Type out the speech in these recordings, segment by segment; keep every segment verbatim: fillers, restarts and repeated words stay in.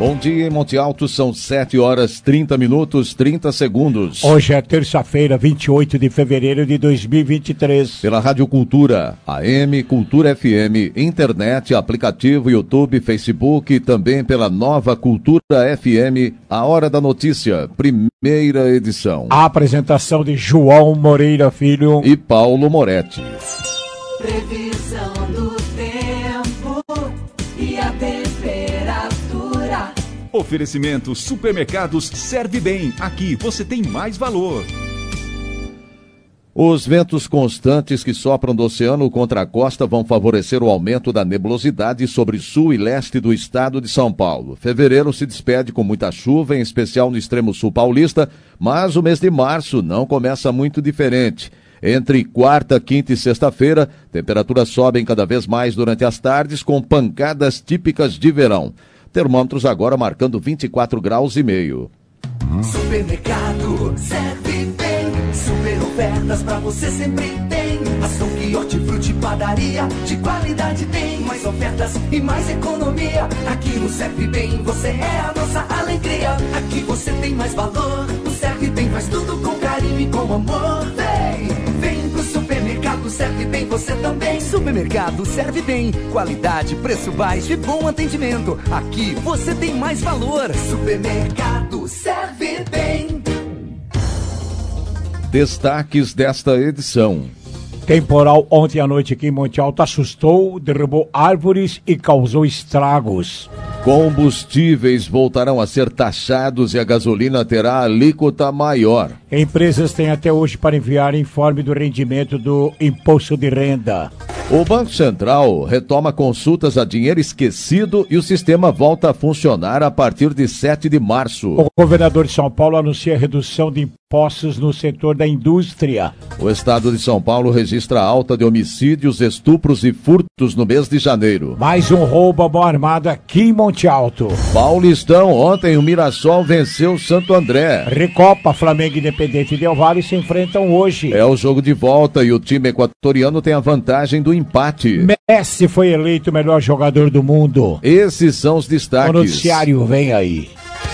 Bom dia em Monte Alto, são sete horas trinta minutos, trinta segundos. Hoje é terça-feira, vinte e oito de fevereiro de dois mil e vinte e três. Pela Rádio Cultura, A M, Cultura F M, internet, aplicativo, YouTube, Facebook e também pela Nova Cultura F M, A Hora da Notícia, primeira edição. A apresentação de João Moreira Filho e Paulo Moretti. Previsão do tempo e a temperatura. Oferecimento Supermercados Serve Bem. Aqui você tem mais valor. Os ventos constantes que sopram do oceano contra a costa vão favorecer o aumento da nebulosidade sobre sul e leste do estado de São Paulo. Fevereiro se despede com muita chuva, em especial no extremo sul paulista, mas o mês de março não começa muito diferente. Entre quarta, quinta e sexta-feira, temperaturas sobem cada vez mais durante as tardes, com pancadas típicas de verão. Termômetros agora marcando vinte e quatro graus e meio. Supermercado Serve Bem, super ofertas pra você sempre tem. Açougue, hortifruti, padaria, de qualidade tem. Mais ofertas e mais economia. Aqui no Serve Bem você é a nossa alegria. Aqui você tem mais valor. O Serve Bem faz tudo com carinho e com amor. Vem, vem pro supermercado Serve Bem você também. Supermercado Serve Bem, qualidade, preço baixo e bom atendimento. Aqui você tem mais valor. Supermercado Serve Bem. Destaques desta edição. Temporal ontem à noite aqui em Monte Alto assustou, derrubou árvores e causou estragos. Combustíveis voltarão a ser taxados e a gasolina terá alíquota maior. Empresas têm até hoje para enviar informe do rendimento do imposto de renda. O Banco Central retoma consultas a dinheiro esquecido e o sistema volta a funcionar a partir de sete de março. O governador de São Paulo anuncia redução de impostos no setor da indústria. O estado de São Paulo registra alta de homicídios, estupros e furtos no mês de janeiro. Mais um roubo à mão armada aqui em Monte Alto. Paulistão, ontem o Mirassol venceu o Santo André. Recopa, Flamengo e Independente Del Valle se enfrentam hoje. É o jogo de volta e o time equatoriano tem a vantagem do empate. Messi foi eleito o melhor jogador do mundo. Esses são os destaques. O noticiário vem aí.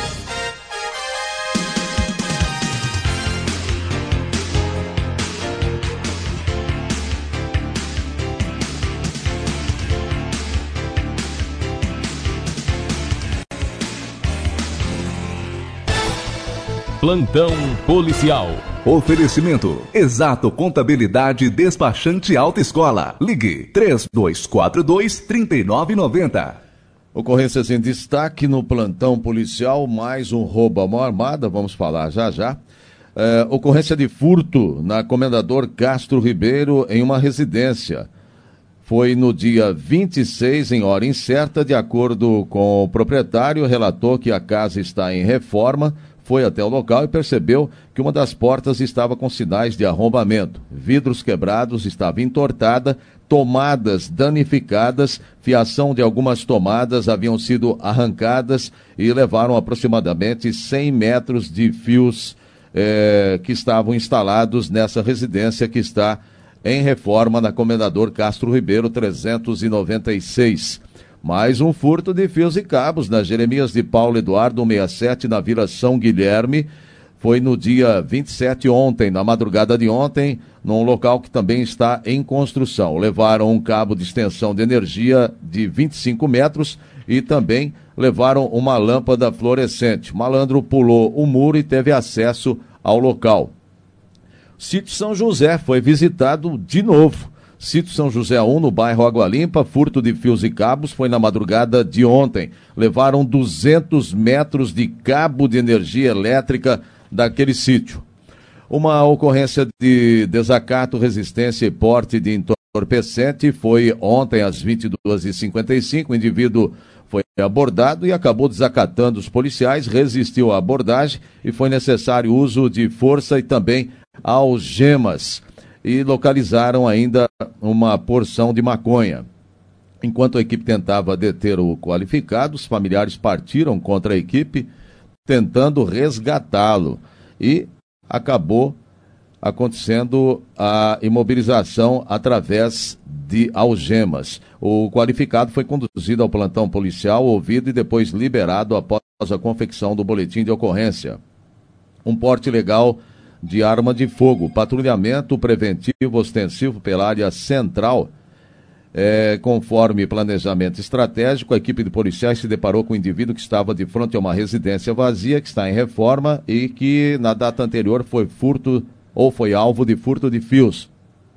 Plantão policial. Oferecimento Exato Contabilidade Despachante Alta Escola. Ligue três dois quatro dois, três nove nove zero. Ocorrências em destaque no plantão policial, mais um roubo à mão armada, vamos falar já já. É, ocorrência de furto na Comendador Castro Ribeiro em uma residência. Foi no dia vinte e seis, em hora incerta, de acordo com o proprietário, relatou que a casa está em reforma. Foi até o local e percebeu que uma das portas estava com sinais de arrombamento. Vidros quebrados, estava entortada, tomadas danificadas, fiação de algumas tomadas haviam sido arrancadas e levaram aproximadamente cem metros de fios eh, que estavam instalados nessa residência que está em reforma na Comendador Castro Ribeiro trezentos e noventa e seis. Mais um furto de fios e cabos na Jeremias de Paulo Eduardo cento e sessenta e sete, na Vila São Guilherme. Foi no dia vinte e sete, ontem, na madrugada de ontem, num local que também está em construção. Levaram um cabo de extensão de energia de vinte e cinco metros e também levaram uma lâmpada fluorescente. O malandro pulou o muro e teve acesso ao local. Sítio São José foi visitado de novo. Sítio São José um, no bairro Água Limpa, furto de fios e cabos foi na madrugada de ontem. Levaram duzentos metros de cabo de energia elétrica daquele sítio. Uma ocorrência de desacato, resistência e porte de entorpecente foi ontem às vinte e duas e cinquenta e cinco. O indivíduo foi abordado e acabou desacatando os policiais, resistiu à abordagem e foi necessário o uso de força e também algemas. E localizaram ainda uma porção de maconha. Enquanto a equipe tentava deter o qualificado, os familiares partiram contra a equipe, tentando resgatá-lo. E acabou acontecendo a imobilização através de algemas. O qualificado foi conduzido ao plantão policial, ouvido e depois liberado após a confecção do boletim de ocorrência. Um porte ilegal de arma de fogo, patrulhamento preventivo ostensivo pela área central. É, conforme planejamento estratégico, a equipe de policiais se deparou com um indivíduo que estava de frente a uma residência vazia, que está em reforma e que na data anterior foi furto ou foi alvo de furto de fios.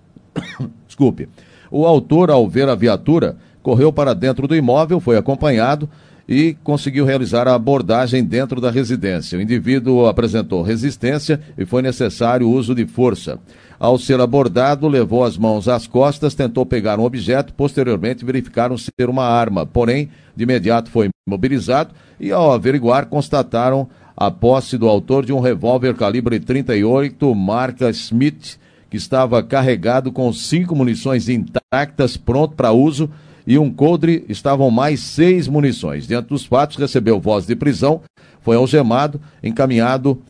Desculpe. O autor, ao ver a viatura, correu para dentro do imóvel, foi acompanhado e conseguiu realizar a abordagem dentro da residência. O indivíduo apresentou resistência e foi necessário o uso de força. Ao ser abordado, levou as mãos às costas, tentou pegar um objeto, posteriormente verificaram ser uma arma, porém, de imediato foi imobilizado e, ao averiguar, constataram a posse do autor de um revólver calibre trinta e oito, marca Smith, que estava carregado com cinco munições intactas, pronto para uso, e um coldre, estavam mais seis munições. Diante dos fatos, recebeu voz de prisão, foi algemado, encaminhado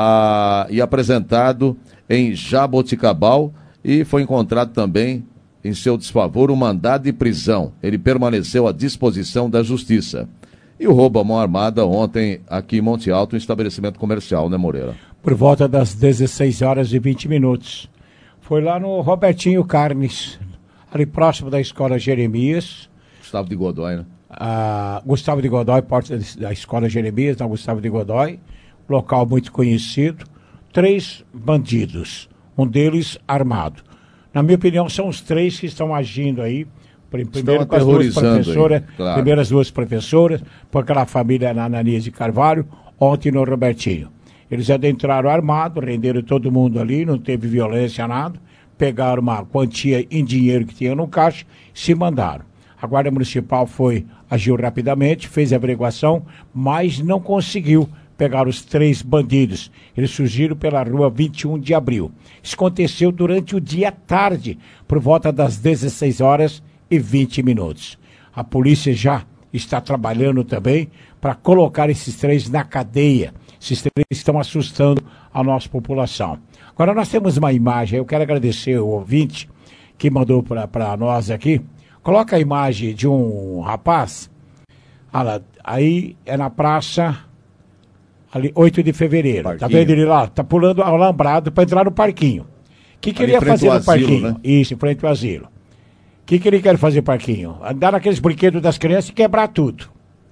a, e apresentado em Jaboticabal e foi encontrado também, em seu desfavor, um mandado de prisão. Ele permaneceu à disposição da Justiça. E o roubo à mão armada ontem aqui em Monte Alto, um estabelecimento comercial, né, Moreira? Por volta das dezesseis horas e vinte minutos. Foi lá no Robertinho Carnes, ali próximo da Escola Jeremias. Gustavo de Godoy, né? Ah, Gustavo de Godoy, porta da Escola Jeremias, da Gustavo de Godoy. Local muito conhecido. Três bandidos, um deles armado. Na minha opinião, são os três que estão agindo aí. Primeiro com as duas professoras, aí, claro. Primeiro as duas professoras, por aquela família na Ananias de Carvalho, ontem no Robertinho. Eles adentraram armado, renderam todo mundo ali, não teve violência, nada. Pegaram uma quantia em dinheiro que tinha no caixa, se mandaram. A Guarda Municipal foi, agiu rapidamente, fez a averiguação, mas não conseguiu pegar os três bandidos. Eles surgiram pela rua vinte e um de abril. Isso aconteceu durante o dia tarde, por volta das dezesseis horas e vinte minutos. A polícia já está trabalhando também para colocar esses três na cadeia. Esses três estão assustando a nossa população. Agora nós temos uma imagem, eu quero agradecer o ouvinte que mandou para nós aqui. Coloca a imagem de um rapaz, olha, aí é na praça, ali, oito de fevereiro. Parquinho. Tá vendo ele lá? Tá pulando alambrado para entrar no parquinho. O que, que ele ia fazer no asilo, parquinho? Né? Isso, em frente ao asilo. O que, que ele quer fazer, parquinho? Andar naqueles brinquedos das crianças e quebrar tudo.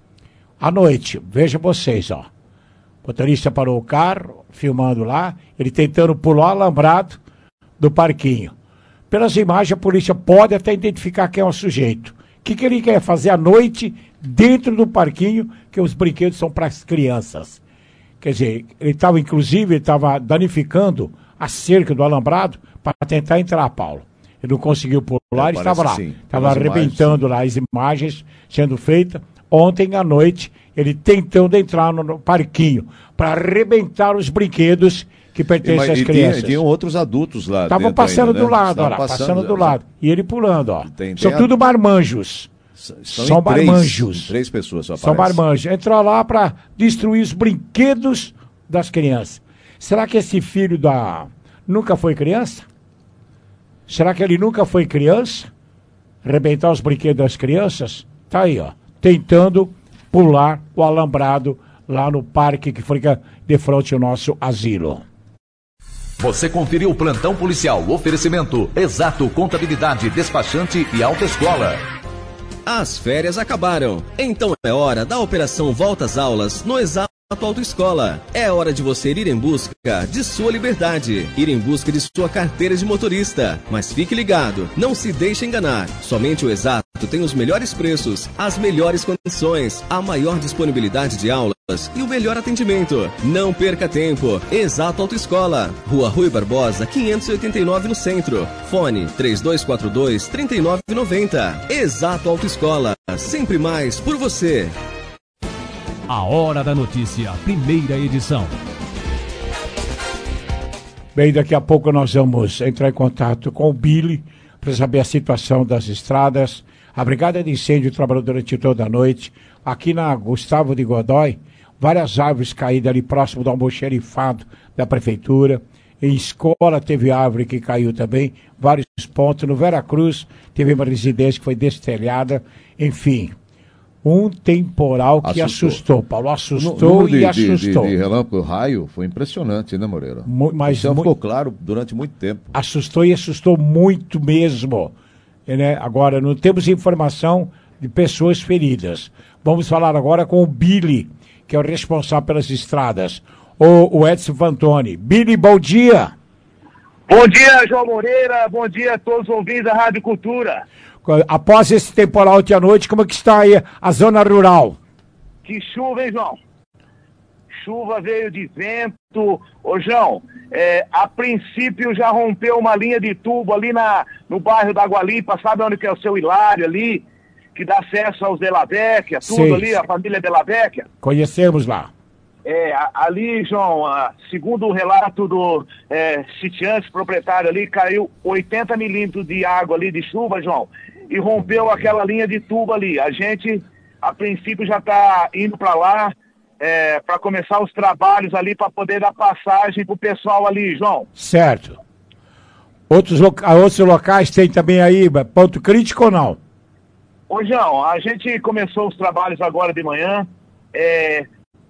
À noite, veja vocês, ó. O motorista parou o carro, filmando lá, ele tentando pular o alambrado do parquinho. Pelas imagens, a polícia pode até identificar quem é o sujeito. O que, que ele quer fazer à noite dentro do parquinho, que os brinquedos são para as crianças. Quer dizer, ele estava, inclusive, ele estava danificando a cerca do alambrado para tentar entrar, Paulo. Ele não conseguiu pular, ele estava lá. Sim, estava arrebentando imagens, lá as imagens sendo feitas. Ontem à noite, ele tentando entrar no, no parquinho para arrebentar os brinquedos que pertencem às crianças. E tinham outros adultos lá. Estavam passando ainda, do né? lado, olha lá, passando, passando do lado. E ele pulando, ó. Tem, tem São a... tudo marmanjos. São marmanjos. Três pessoas só São marmanjos. Entrou lá para destruir os brinquedos das crianças. Será que esse filho da... nunca foi criança? Será que ele nunca foi criança? Arrebentar os brinquedos das crianças? Tá aí, ó. Tentando pular o alambrado lá no parque que fica de frente ao nosso asilo. Você conferiu o Plantão Policial. Oferecimento Exato Contabilidade, Despachante e Autoescola. As férias acabaram, então é hora da operação Volta às Aulas no Exato Autoescola. É hora de você ir em busca de sua liberdade, ir em busca de sua carteira de motorista. Mas fique ligado, não se deixe enganar. Somente o Exato tem os melhores preços, as melhores condições, a maior disponibilidade de aulas e o melhor atendimento. Não perca tempo. Exato Autoescola, Rua Rui Barbosa, quinhentos e oitenta e nove no centro. Fone três dois quatro dois, três nove nove zero. Exato Autoescola, sempre mais por você. A Hora da Notícia, primeira edição. Bem, daqui a pouco nós vamos entrar em contato com o Billy para saber a situação das estradas. A Brigada de Incêndio trabalhou durante toda a noite. Aqui na Gustavo de Godoy, várias árvores caídas ali próximo do almoxerifado da Prefeitura. Em escola teve árvore que caiu também, vários pontos. No Veracruz teve uma residência que foi destelhada, enfim. Um temporal que assustou, assustou Paulo, assustou no, no e de, assustou. De, de, de relâmpago, raio, foi impressionante, né, Moreira? Mu mas Isso ficou claro durante muito tempo. Assustou e assustou muito mesmo. Né? Agora, não temos informação de pessoas feridas. Vamos falar agora com o Billy, que é o responsável pelas estradas, o, o Edson Vantoni. Billy, bom dia! Bom dia, João Moreira, bom dia a todos os ouvintes da Rádio Cultura. Após esse temporal de à noite, como é que está aí a zona rural? Que chuva, hein, João? Chuva veio de vento. Ô, João, é, a princípio já rompeu uma linha de tubo ali na, no bairro da Água Limpa, sabe onde que é o seu Hilário ali, que dá acesso aos Della Vecchia, tudo Sim. ali, a família Della Vecchia? Conhecemos lá. É, ali, João, a, segundo o relato do é, sitiante proprietário ali, caiu oitenta milímetros de água ali de chuva, João, e rompeu aquela linha de tubo ali. A gente, a princípio, já está indo para lá é, para começar os trabalhos ali para poder dar passagem pro pessoal ali, João. Certo. Outros, loca outros locais tem também aí ponto crítico ou não? Ô, João, a gente começou os trabalhos agora de manhã. É,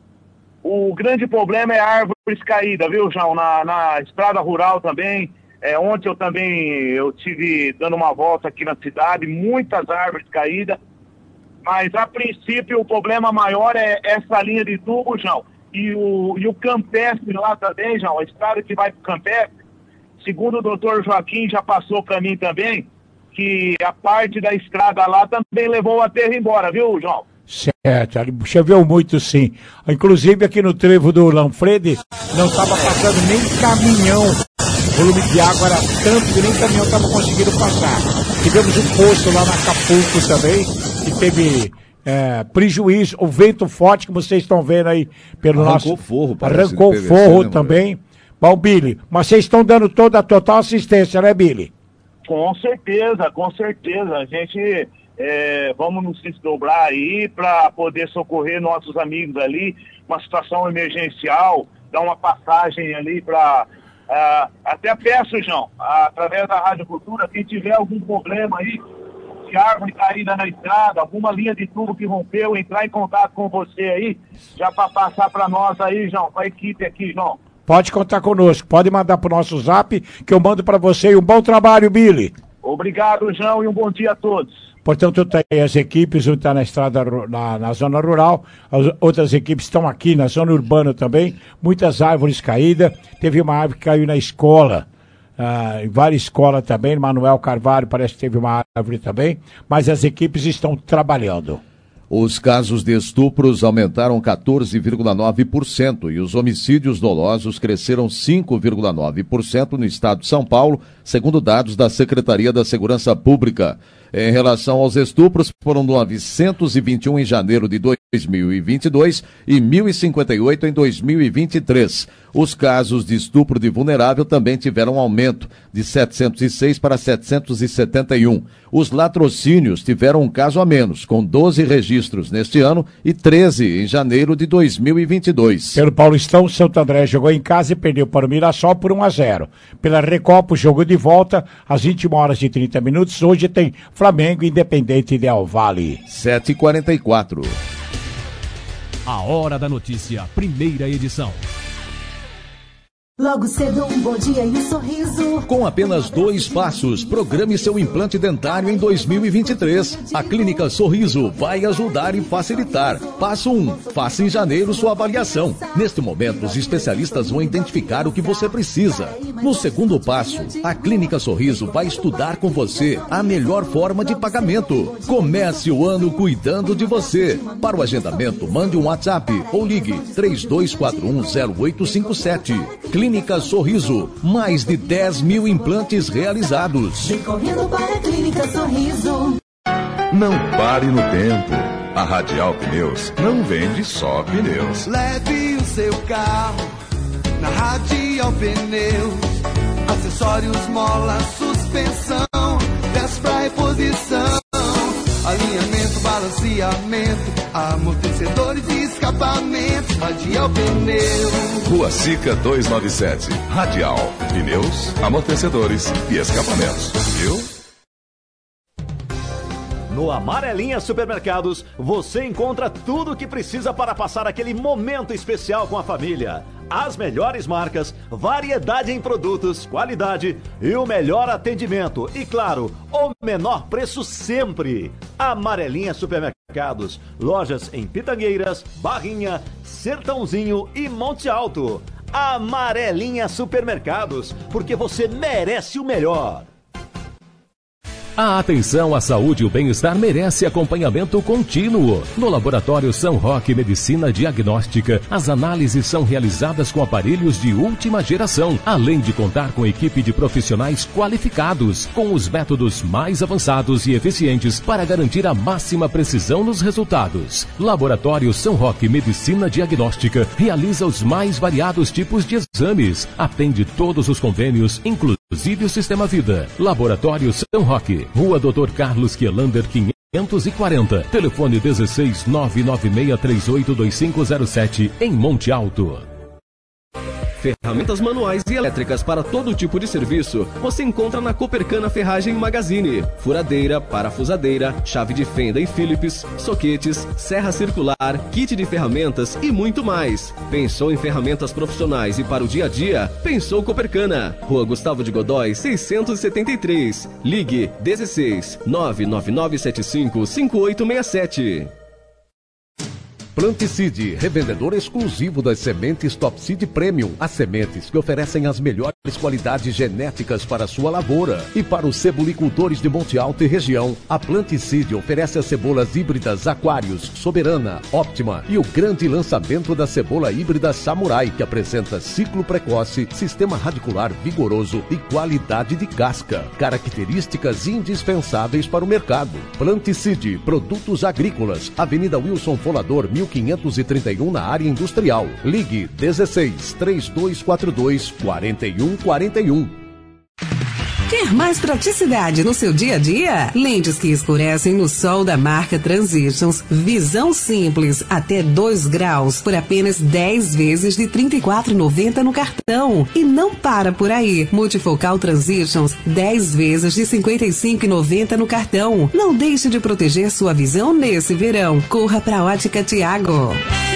o grande problema é árvores caídas, viu, João? Na, na estrada rural também. É, ontem eu também eu tive dando uma volta aqui na cidade, muitas árvores caídas. Mas, a princípio, o problema maior é essa linha de tubo, João. E o, e o campestre lá também, João, a estrada que vai para o campestre, segundo o doutor Joaquim já passou para mim também, que a parte da estrada lá também levou o aterro embora, viu, João? Certo, choveu muito sim. Inclusive aqui no trevo do Lanfredi não estava passando nem caminhão. O volume de água era tanto que nem caminhão estava conseguindo passar. Tivemos um poço lá na Acapulco também, que teve é, prejuízo. O vento forte que vocês estão vendo aí pelo Arrancou nosso... forro, Arrancou P V C, forro né, também. Bom, Billy, mas vocês estão dando toda a total assistência, né, Billy? Com certeza, com certeza. A gente é, vamos nos desdobrar aí para poder socorrer nossos amigos ali, uma situação emergencial, dar uma passagem ali para... Uh, até peço, João, através da Rádio Cultura, quem tiver algum problema aí, de árvore caída na estrada, alguma linha de tubo que rompeu, entrar em contato com você aí, já para passar para nós aí, João, para a equipe aqui, João. Pode contar conosco, pode mandar para o nosso zap, que eu mando para você. E um bom trabalho, Billy. Obrigado, João, e um bom dia a todos. Portanto, tem as equipes, um está na estrada, na, na zona rural, as outras equipes estão aqui na zona urbana também, muitas árvores caídas, teve uma árvore que caiu na escola, ah, em várias escolas também, Manuel Carvalho parece que teve uma árvore também, mas as equipes estão trabalhando. Os casos de estupros aumentaram quatorze vírgula nove por cento e os homicídios dolosos cresceram cinco vírgula nove por cento no estado de São Paulo, segundo dados da Secretaria da Segurança Pública. Em relação aos estupros, foram novecentos e vinte e um em janeiro de dois mil e vinte e dois e mil e cinquenta e oito em dois mil e vinte e três. Os casos de estupro de vulnerável também tiveram um aumento de setecentos e seis para setecentos e setenta e um. Os latrocínios tiveram um caso a menos, com doze registros neste ano e treze em janeiro de dois mil e vinte e dois. Pelo Paulistão, o Santo André jogou em casa e perdeu para o Mirassol por um a zero. Pela Recopa, o jogo de volta às vinte e uma horas e trinta minutos. Hoje tem Flamengo Independente Del Valle. sete e quarenta e quatro. A Hora da Notícia, primeira edição. Logo cedo, um bom dia e um sorriso. Com apenas dois passos, programe seu implante dentário em dois mil e vinte e três. A Clínica Sorriso vai ajudar e facilitar. Passo um. Faça em janeiro sua avaliação. Neste momento, os especialistas vão identificar o que você precisa. No segundo passo, a Clínica Sorriso vai estudar com você a melhor forma de pagamento. Comece o ano cuidando de você. Para o agendamento, mande um WhatsApp ou ligue três dois quatro um zero oito cinco sete. Clínica Sorriso, mais de dez mil implantes realizados. Vem correndo para a Clínica Sorriso. Não pare no tempo. A Radial Pneus não vende só pneus. Leve o seu carro na Radial Pneus. Acessórios, mola, suspensão, dez pra reposição, alinhamento, balanceamento, amortecedores e escapamento, Radial Pneus. Rua Sica duzentos e noventa e sete, Radial, pneus, amortecedores e escapamentos, viu? No Amarelinha Supermercados, você encontra tudo o que precisa para passar aquele momento especial com a família. As melhores marcas, variedade em produtos, qualidade e o melhor atendimento. E claro, o menor preço sempre. Amarelinha Supermercados, lojas em Pitangueiras, Barrinha, Sertãozinho e Monte Alto. Amarelinha Supermercados, porque você merece o melhor. A atenção à saúde e o bem-estar merece acompanhamento contínuo. No Laboratório São Roque Medicina Diagnóstica, as análises são realizadas com aparelhos de última geração, além de contar com equipe de profissionais qualificados, com os métodos mais avançados e eficientes para garantir a máxima precisão nos resultados. Laboratório São Roque Medicina Diagnóstica realiza os mais variados tipos de exames, atende todos os convênios, inclusive o Sistema Vida. Laboratório São Roque, Rua doutor Carlos Kielander, quinhentos e quarenta, telefone dezesseis nove nove seis três oito dois cinco zero sete, em Monte Alto. Ferramentas manuais e elétricas para todo tipo de serviço você encontra na Copercana Ferragem Magazine. Furadeira, parafusadeira, chave de fenda e Phillips, soquetes, serra circular, kit de ferramentas e muito mais. Pensou em ferramentas profissionais e para o dia a dia? Pensou Copercana. Rua Gustavo de Godói, seiscentos e setenta e três. Ligue dezesseis nove nove nove sete cinco cinco oito seis sete. Planticide, revendedor exclusivo das sementes Top Seed Premium. As sementes que oferecem as melhores qualidades genéticas para a sua lavoura. E para os cebolicultores de Monte Alto e região, a Planticide oferece as cebolas híbridas Aquários, Soberana, Óptima e o grande lançamento da cebola híbrida Samurai, que apresenta ciclo precoce, sistema radicular vigoroso e qualidade de casca. Características indispensáveis para o mercado. Planticide, produtos agrícolas, Avenida Wilson Folador, mil quinhentos e trinta e um, na área industrial. Ligue dezesseis três dois quatro dois quatro um quatro um. Quer mais praticidade no seu dia a dia? Lentes que escurecem no sol da marca Transitions. Visão simples, até dois graus, por apenas dez vezes de trinta e quatro reais e noventa centavos no cartão. E não para por aí. Multifocal Transitions, dez vezes de cinquenta e cinco reais e noventa centavos no cartão. Não deixe de proteger sua visão nesse verão. Corra pra Ótica Tiago.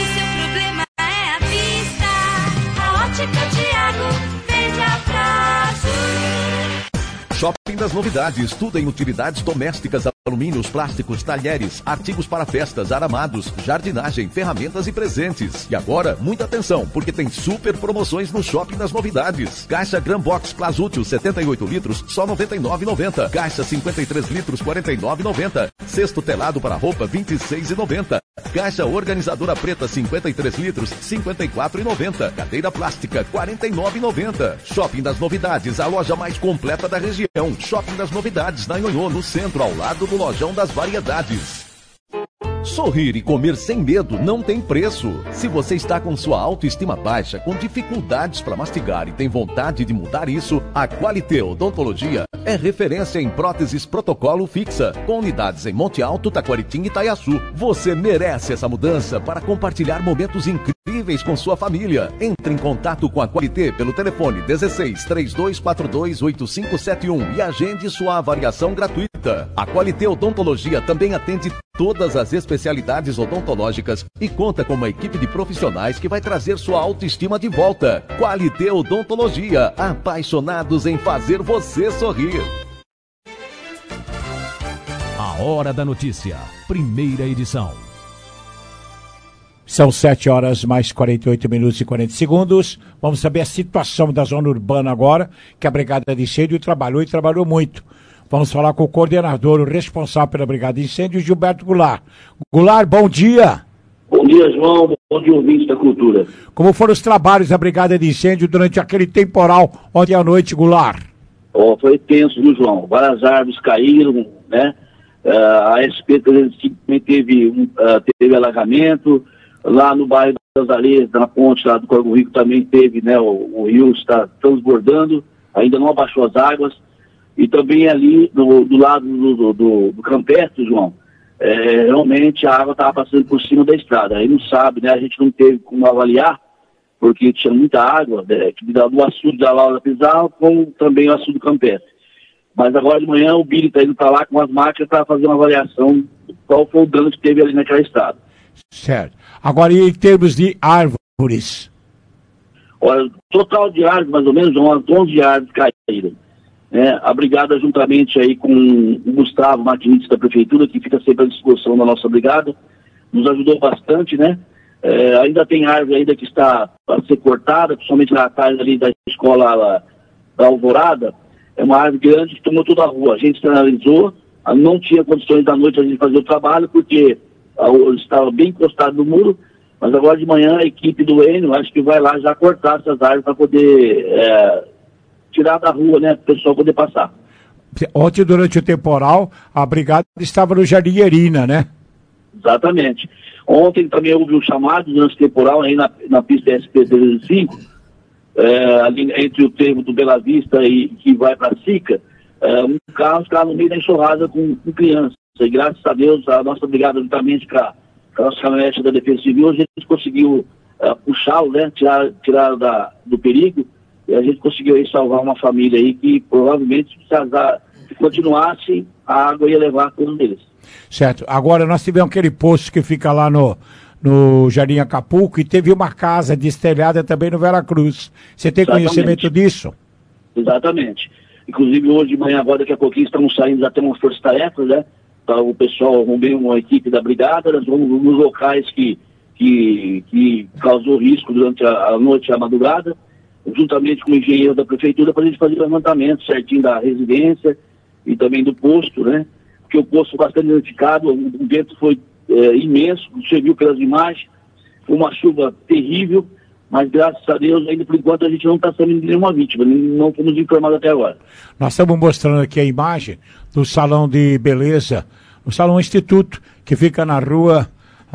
Shopping das Novidades, tudo em utilidades domésticas, alumínios, plásticos, talheres, artigos para festas, aramados, jardinagem, ferramentas e presentes. E agora, muita atenção, porque tem super promoções no Shopping das Novidades. Caixa Gran Box Plasútil setenta e oito litros, só noventa e nove reais e noventa centavos. Caixa cinquenta e três litros, quarenta e nove reais e noventa centavos. Cesto telado para roupa, vinte e seis reais e noventa centavos. Caixa organizadora preta, cinquenta e três litros, cinquenta e quatro reais e noventa centavos. Cadeira plástica, quarenta e nove reais e noventa centavos. Shopping das Novidades, a loja mais completa da região. Shopping das Novidades, na Nhonhô, no centro, ao lado do Lojão das Variedades. Sorrir e comer sem medo não tem preço. Se você está com sua autoestima baixa, com dificuldades para mastigar e tem vontade de mudar isso, a Qualité Odontologia é referência em próteses protocolo fixa, com unidades em Monte Alto, Taquaritinga e Itaiaçu. Você merece essa mudança para compartilhar momentos incríveis com sua família. Entre em contato com a Qualité pelo telefone dezesseis três dois quatro dois oito cinco sete um e agende sua avaliação gratuita. A Qualité Odontologia também atende todas as especialidades odontológicas e conta com uma equipe de profissionais que vai trazer sua autoestima de volta. Qualité Odontologia, apaixonados em fazer você sorrir. A Hora da Notícia, primeira edição. São sete horas mais quarenta e oito minutos e quarenta segundos. Vamos saber a situação da zona urbana agora, que a Brigada de Incêndio trabalhou e trabalhou muito. Vamos falar com o coordenador, o responsável pela Brigada de Incêndio, Gilberto Goulart. Goulart, bom dia. Bom dia, João. Bom dia, ouvintes da cultura. Como foram os trabalhos da Brigada de Incêndio durante aquele temporal ontem à noite, Goulart? Oh, foi tenso, viu, João? Várias árvores caíram, né? Uh, a S P também teve, um, uh, teve alagamento. Lá no bairro das Areias, na ponte lá do Corvo Rico, também teve, né? O, o rio está transbordando, ainda não abaixou as águas. E também ali, do, do lado do, do, do Campestre, João, é, realmente a água estava passando por cima da estrada. Aí não sabe, né? A gente não teve como avaliar, porque tinha muita água, né, do açude da Laura Pizarro, como também o açude campestre. Mas agora de manhã o Billy está indo para lá com as máquinas para fazer uma avaliação de qual foi o dano que teve ali naquela estrada. Certo. Agora, e em termos de árvores? Olha, total de árvores, mais ou menos, umas onze árvores caíram. Né? A brigada, juntamente aí com o Gustavo, maquinista da prefeitura, que fica sempre à disposição da nossa brigada, nos ajudou bastante, né? É, ainda tem árvore ainda que está a ser cortada, principalmente na tarde ali da escola lá, da Alvorada. É uma árvore grande que tomou toda a rua. A gente sinalizou, não tinha condições da noite a gente fazer o trabalho, porque a, estava bem encostado no muro, mas agora de manhã a equipe do Enio, acho que vai lá já cortar essas árvores para poder é, tirar da rua, né, para o pessoal poder passar. Ontem, durante o temporal, a brigada estava no Jardim Erina, né? Exatamente. Ontem também houve um chamado durante o temporal aí na, na pista S P trezentos e cinco, é, ali entre o termo do Bela Vista e que vai para a Sica, é, um carro está no meio da enxurrada com, com crianças. E graças a Deus, a nossa brigada, juntamente com a, com a nossa caminhonete da Defesa Civil, a gente conseguiu é, puxá-lo, né, tirar, tirar da, do perigo, e a gente conseguiu aí salvar uma família aí que provavelmente, se, se continuasse, a água ia levar todos eles. Certo. Agora, nós tivemos aquele posto que fica lá no, no Jardim Acapulco e teve uma casa destelhada também no Veracruz. Você tem Exatamente. Conhecimento disso? Exatamente. Inclusive, hoje de manhã, agora, daqui a pouquinho, estamos saindo, já temos forças-tarefas, né? Tá, o pessoal, vamos ver uma equipe da brigada, nós vamos nos locais que, que, que causou risco durante a, a noite e a madrugada, juntamente com o engenheiro da prefeitura, para a gente fazer o levantamento certinho da residência e também do posto, né? Porque o posto foi bastante danificado, o vento foi é, imenso, você viu pelas imagens, foi uma chuva terrível, mas graças a Deus, ainda por enquanto, a gente não está sabendo de nenhuma vítima, não fomos informados até agora. Nós estamos mostrando aqui a imagem do salão de beleza, o salão Instituto, que fica na rua,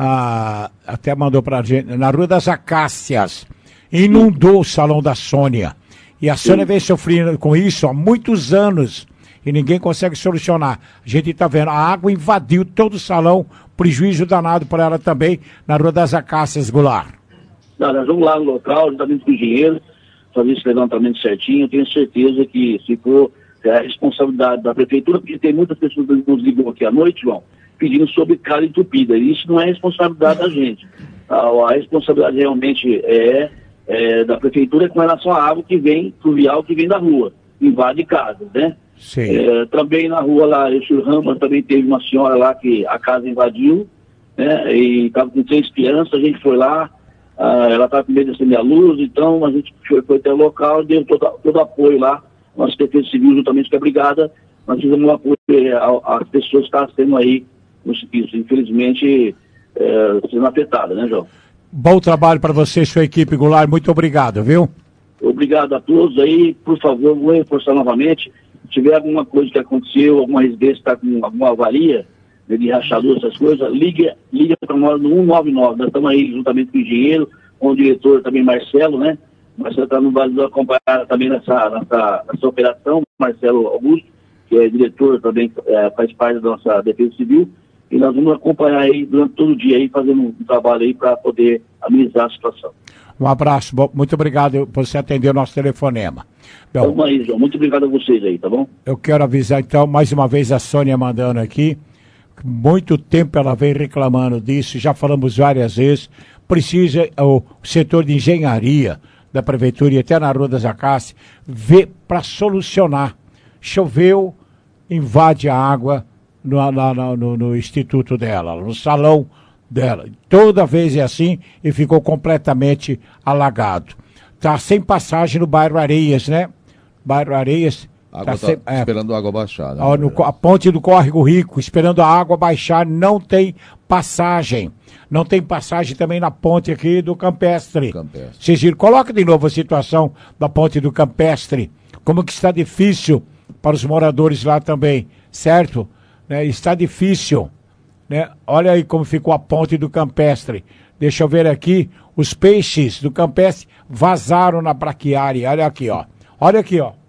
ah, até mandou para a gente, na Rua das Acácias, inundou o salão da Sônia, e a Sônia vem sofrendo com isso há muitos anos, e ninguém consegue solucionar. A gente está vendo, a água invadiu todo o salão, prejuízo danado para ela também, na Rua das Acácias, Goulart. Não, nós vamos lá no local, juntamente com o engenheiro, fazer esse levantamento certinho. Eu tenho certeza que, se for é, a responsabilidade da prefeitura, porque tem muitas pessoas que nos ligam aqui à noite, João, pedindo sobre cara entupida. E isso não é responsabilidade da gente. A, a responsabilidade realmente é, é da prefeitura com relação à água que vem, fluvial, que vem da rua, invade casas, né? Sim. É, também na rua lá, esse Rama, também teve uma senhora lá que a casa invadiu, né? E estava com três crianças, a gente foi lá, ah, ela estava com medo de acender a luz, então a gente foi, foi até o local e deu todo, todo apoio lá, nossa Defesa Civil, juntamente com a brigada, nós fizemos um apoio às pessoas que estavam sendo aí, infelizmente, é, sendo afetadas, né, João? Bom trabalho para você e sua equipe, Goulart, muito obrigado, viu? Obrigado a todos aí, por favor, vou reforçar novamente. Se tiver alguma coisa que aconteceu, alguma residência está com alguma avaria, né, de rachadura, essas coisas, liga, liga para nós no um nove nove. Nós estamos aí juntamente com o engenheiro, com o diretor também, Marcelo, né? Marcelo está no Vale do acompanhar também nessa, nessa, nessa operação, Marcelo Augusto, que é diretor também, é, faz parte da nossa Defesa Civil, e nós vamos acompanhar aí durante todo o dia aí, fazendo um trabalho aí para poder amenizar a situação. Um abraço, muito obrado por você atender o nosso telefonema. Bom, então, aí, João, muito obrigado a vocês aí, tá bom? Eu quero avisar então, mais uma vez a Sônia mandando aqui, muito tempo ela vem reclamando disso, já falamos várias vezes, precisa o setor de engenharia da prefeitura e até na Rua das Acácias ver para solucionar. Choveu, invade a água no, no, no, no instituto dela, no salão dela. Toda vez é assim e ficou completamente alagado. Tá sem passagem no bairro Areias, né? Bairro Areias. Água tá tá sem, é, esperando a água baixar. Né? Ó, no, a ponte do Córrego Rico, esperando a água baixar, não tem passagem. Não tem passagem também na ponte aqui do Campestre. Campestre. Cigir, coloca de novo a situação da ponte do Campestre. Como que está difícil para os moradores lá também, certo? Né? Está difícil. Né? Olha aí como ficou a ponte do Campestre. Deixa eu ver aqui. Os peixes do Campestre vazaram na braquiária. Olha aqui, ó. Olha aqui, ó.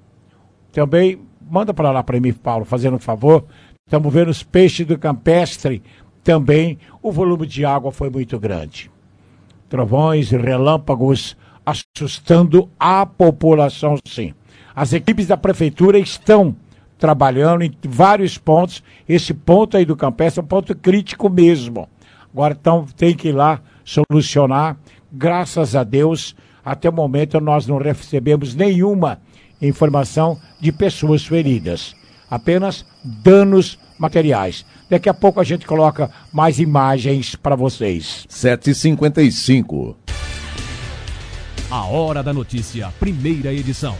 Também, manda para lá para mim, Paulo, fazendo um favor. Estamos vendo os peixes do Campestre também o volume de água foi muito grande. Trovões e relâmpagos assustando a população, sim. As equipes da prefeitura estão trabalhando em vários pontos. Esse ponto aí do Campestre é um ponto crítico mesmo. Agora então, tem que ir lá solucionar. Graças a Deus, até o momento nós não recebemos nenhuma informação de pessoas feridas. Apenas danos materiais. Daqui a pouco a gente coloca mais imagens para vocês. sete e cinquenta e cinco. A Hora da Notícia, primeira edição.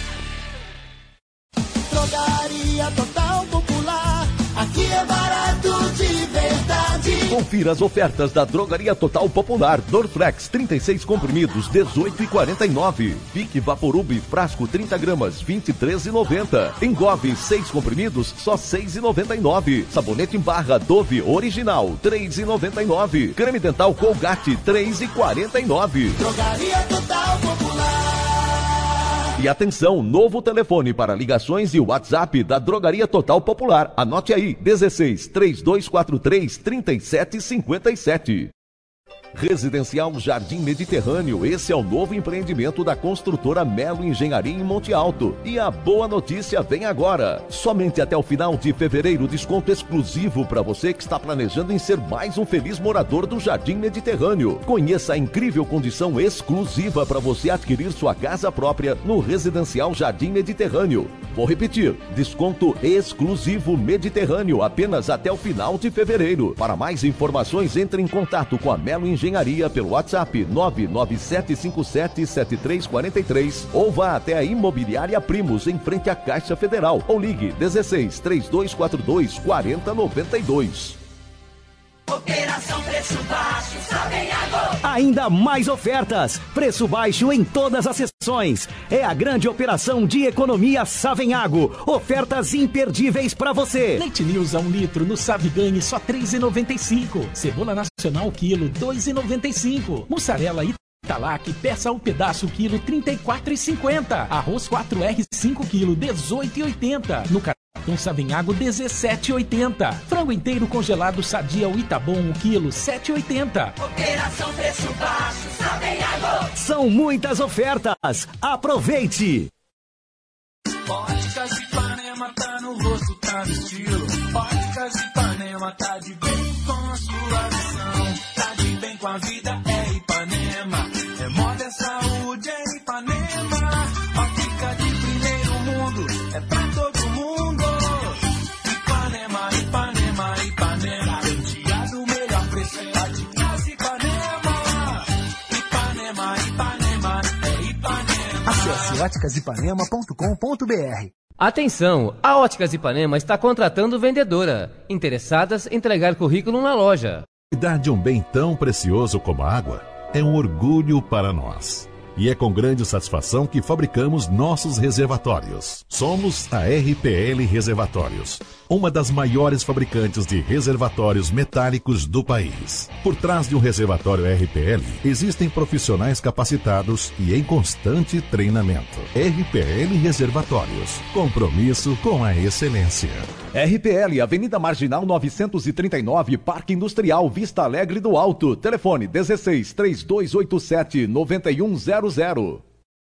Drogaria Total Popular, aqui é barato de verdade. Confira as ofertas da Drogaria Total Popular. Dorflex, trinta e seis comprimidos, dezoito e quarenta e nove. Vic Vaporub, frasco trinta gramas, vinte e três e noventa. Engove, seis comprimidos, só seis e noventa e nove. Sabonete em barra Dove Original, três e noventa e nove. Creme dental Colgate, três e quarenta e nove. Drogaria Total Popular. E atenção, novo telefone para ligações e WhatsApp da Drogaria Total Popular. Anote aí, dezesseis, trinta e dois quarenta e três, trinta e sete cinquenta e sete. Residencial Jardim Mediterrâneo, esse é o novo empreendimento da construtora Melo Engenharia em Monte Alto. E a boa notícia vem agora. Somente até o final de fevereiro, desconto exclusivo para você que está planejando em ser mais um feliz morador do Jardim Mediterrâneo. Conheça a incrível condição exclusiva para você adquirir sua casa própria no Residencial Jardim Mediterrâneo. Vou repetir, desconto exclusivo Mediterrâneo, apenas até o final de fevereiro. Para mais informações, entre em contato com a Melo Engenharia Engenharia pelo WhatsApp nove nove sete cinco sete sete três quatro três ou vá até a Imobiliária Primos em frente à Caixa Federal ou ligue dezesseis, trinta e dois quarenta e dois, quarenta noventa e dois. Operação Preço Baixo, Savenhago. Ainda mais ofertas. Preço baixo em todas as seções. É a grande operação de economia Savenhago. Ofertas imperdíveis para você. Leite News a um litro no Saviganhe só três reais e noventa e cinco centavos. Cebola nacional quilo dois reais e noventa e cinco centavos. Mussarela Italac peça ao pedaço quilo trinta e quatro reais e cinquenta centavos. Arroz quatro R cinco quilos dezoito reais e oitenta centavos. No cartão Savenhago dezessete reais e oitenta centavos. Frango inteiro congelado Sadia o Itabom um quilo sete reais e oitenta centavos. Operação Preço Baixo, Savenhago. São muitas ofertas. Aproveite! Óticas Ipanema tá no rosto, tá no estilo. Óticas Ipanema tá de bem com a sua visão. Tá de bem com a vida, é Ipanema. É moda, é saúde, é Ipanema. Ótica de primeiro mundo, é pra todo mundo. Ipanema, Ipanema, Ipanema. Penteado, melhor preço, é Óticas Ipanema. Ipanema, Ipanema, é Ipanema. Acesse óticas ipanema ponto com ponto b r. Atenção! A Óticas Ipanema está contratando vendedora. Interessadas em entregar currículo na loja. Cuidar de um bem tão precioso como a água é um orgulho para nós. E é com grande satisfação que fabricamos nossos reservatórios. Somos a R P L Reservatórios, uma das maiores fabricantes de reservatórios metálicos do país. Por trás de um reservatório R P L, existem profissionais capacitados e em constante treinamento. R P L Reservatórios, compromisso com a excelência. R P L, Avenida Marginal novecentos e trinta e nove, Parque Industrial, Vista Alegre do Alto. Telefone dezesseis, trinta e dois oitenta e sete, noventa e um zero zero.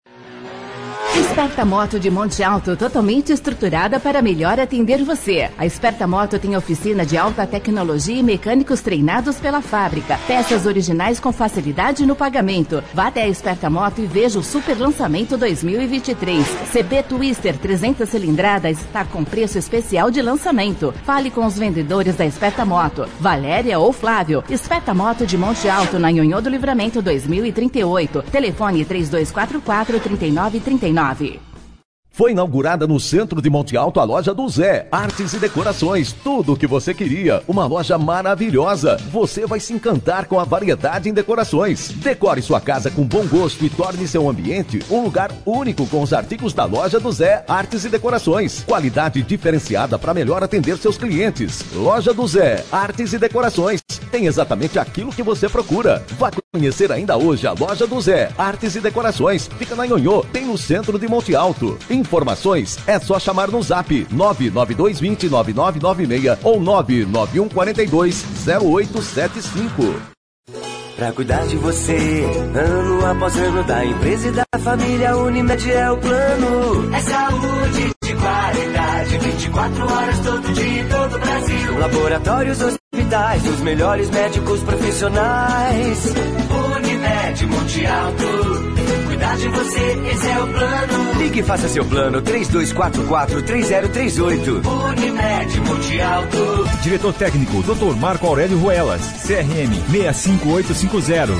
Esperta Moto de Monte Alto, totalmente estruturada para melhor atender você. A Esperta Moto tem oficina de alta tecnologia e mecânicos treinados pela fábrica. Peças originais com facilidade no pagamento. Vá até a Esperta Moto e veja o super lançamento dois mil e vinte e três. C B Twister trezentas cilindradas está com preço especial de lançamento. Fale com os vendedores da Esperta Moto, Valéria ou Flávio. Esperta Moto de Monte Alto, na Nhonhô do Livramento dois mil e trinta e oito. Telefone três dois quatro quatro, três nove três nove. Foi inaugurada no centro de Monte Alto a loja do Zé, artes e decorações, tudo o que você queria. Uma loja maravilhosa. Você vai se encantar com a variedade em decorações. Decore sua casa com bom gosto e torne seu ambiente um lugar único com os artigos da loja do Zé, artes e decorações. Qualidade diferenciada para melhor atender seus clientes. Loja do Zé, artes e decorações. tem exatamente aquilo que você procura. Vá conhecer ainda hoje a loja do Zé, Artes e Decorações. Fica na Nhonhô, bem no centro de Monte Alto. Informações é só chamar no zap nove nove dois dois zero nove nove nove seis ou nove nove um quatro dois zero oito sete cinco. Pra cuidar de você, ano após ano, da empresa e da família, Unimed é o plano. É saúde de qualidade, vinte e quatro horas, todo dia, em todo o Brasil. Laboratórios, hospitais, os melhores médicos profissionais. Unimed Monte Alto, cuidar de você, esse é o plano. Ligue e faça seu plano, três dois quatro quatro, três zero três oito. Unimed Monte Alto. Diretor técnico, doutor Marco Aurélio Ruelas, C R M seis cinco oito cinco zero.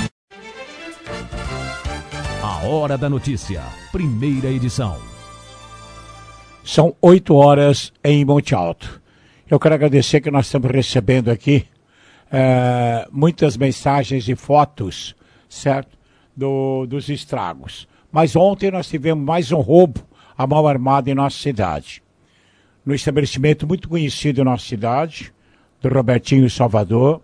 A Hora da Notícia, primeira edição. São oito horas em Monte Alto. Eu quero agradecer que nós estamos recebendo aqui é, muitas mensagens e fotos, certo? Do, dos estragos. Mas ontem nós tivemos mais um roubo à mão armada em nossa cidade. No estabelecimento muito conhecido em nossa cidade, do Robertinho Salvador.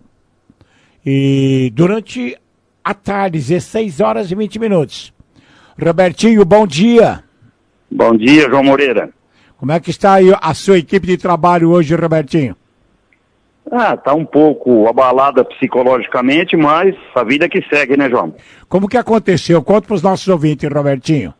E durante a tarde, dezesseis horas e vinte minutos. Robertinho, bom dia. Bom dia, João Moreira. Como é que está aí a sua equipe de trabalho hoje, Robertinho? Ah, tá um pouco abalada psicologicamente, mas a vida que segue, né, João? Como que aconteceu? Conta para os nossos ouvintes, Robertinho.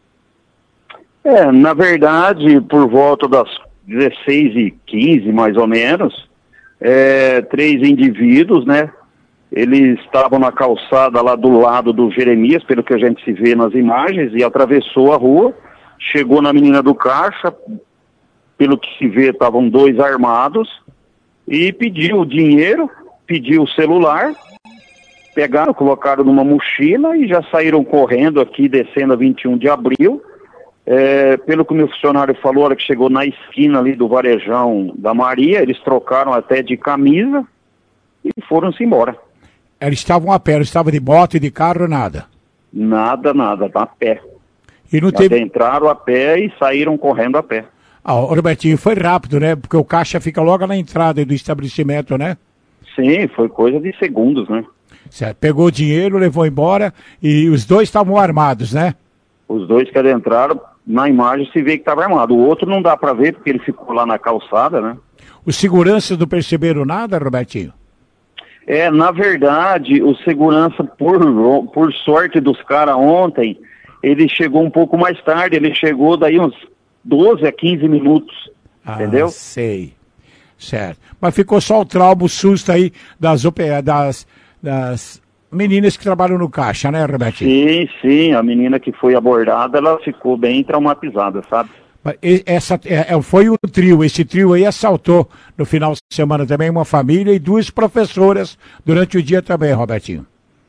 É, na verdade, por volta das dezesseis e quinze, mais ou menos, é, três indivíduos, né, eles estavam na calçada lá do lado do Jeremias, pelo que a gente se vê nas imagens, e atravessou a rua, chegou na menina do caixa, pelo que se vê, estavam dois armados, e pediu o dinheiro, pediu o celular, pegaram, colocaram numa mochila e já saíram correndo aqui, descendo a vinte e um de abril. É, pelo que o meu funcionário falou, a hora que chegou na esquina ali do Varejão da Maria, eles trocaram até de camisa e foram-se embora. Eles estavam a pé, eles estavam de moto e de carro, nada? Nada, nada, tá a pé. E não teve... Entraram a pé e saíram correndo a pé. Ah, o Robertinho, foi rápido, né? Porque o caixa fica logo na entrada do estabelecimento, né? Sim, foi coisa de segundos, né? Certo. Pegou o dinheiro, levou embora e os dois estavam armados, né? Os dois que adentraram, na imagem se vê que estava armado. O outro não dá para ver porque ele ficou lá na calçada, né? Os seguranças não perceberam nada, Robertinho? É, na verdade, o segurança, por, por sorte dos caras ontem, ele chegou um pouco mais tarde, ele chegou daí uns doze a quinze minutos, ah, entendeu? Sei, certo. Mas ficou só o trauma, o susto aí das, das, das meninas que trabalham no caixa, né, Robertinho? Sim, sim, a menina que foi abordada, ela ficou bem traumatizada, sabe? Mas essa, é, foi o trio, esse trio aí assaltou no final de semana também uma família e duas professoras durante o dia também, Robertinho.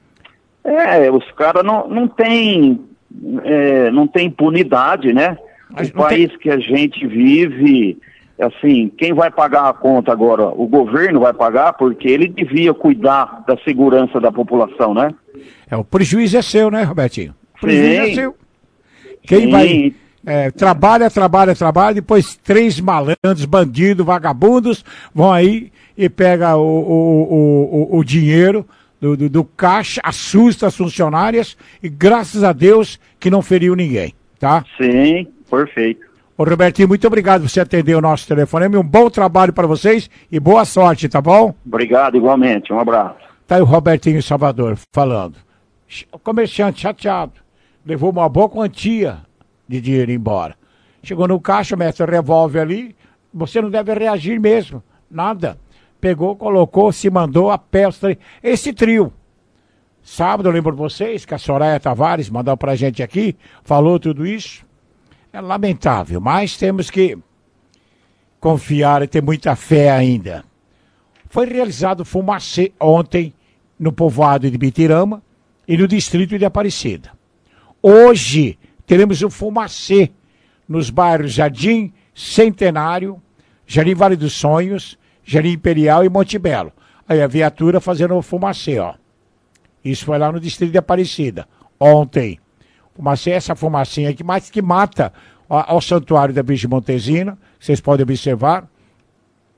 É, os caras não, não têm é, não tem impunidade, né? O país tem... que a gente vive, assim, quem vai pagar a conta agora? O governo vai pagar porque ele devia cuidar da segurança da população, né? É, o prejuízo é seu, né, Robertinho? O prejuízo Sim. é seu. Quem Sim. vai... É, trabalha, trabalha, trabalha, depois três malandros, bandidos, vagabundos, vão aí e pegam o, o, o, o, o dinheiro do, do, do caixa, assusta as funcionárias e graças a Deus que não feriu ninguém, tá? Sim, perfeito. Ô Robertinho, muito obrigado por você atender o nosso telefonema, um bom trabalho para vocês e boa sorte, tá bom? Obrigado, igualmente, um abraço. Tá aí o Robertinho Salvador falando. O comerciante chateado, levou uma boa quantia de dinheiro embora. Chegou no caixa, mestre, revólver ali, você não deve reagir mesmo, nada. Pegou, colocou, se mandou a pé. Esse trio. Sábado, eu lembro vocês que a Soraya Tavares mandou pra gente aqui, falou tudo isso. É lamentável, mas temos que confiar e ter muita fé ainda. Foi realizado fumacê ontem no povoado de Bitirama e no distrito de Aparecida. Hoje teremos o fumacê nos bairros Jardim Centenário, Jardim Vale dos Sonhos, Jardim Imperial e Monte Belo. Aí a viatura fazendo o fumacê, ó. Isso foi lá no distrito de Aparecida, ontem. Fumacê, essa fumacinha aqui, mas que mata ó, ao santuário da Virgem Montesina, vocês podem observar.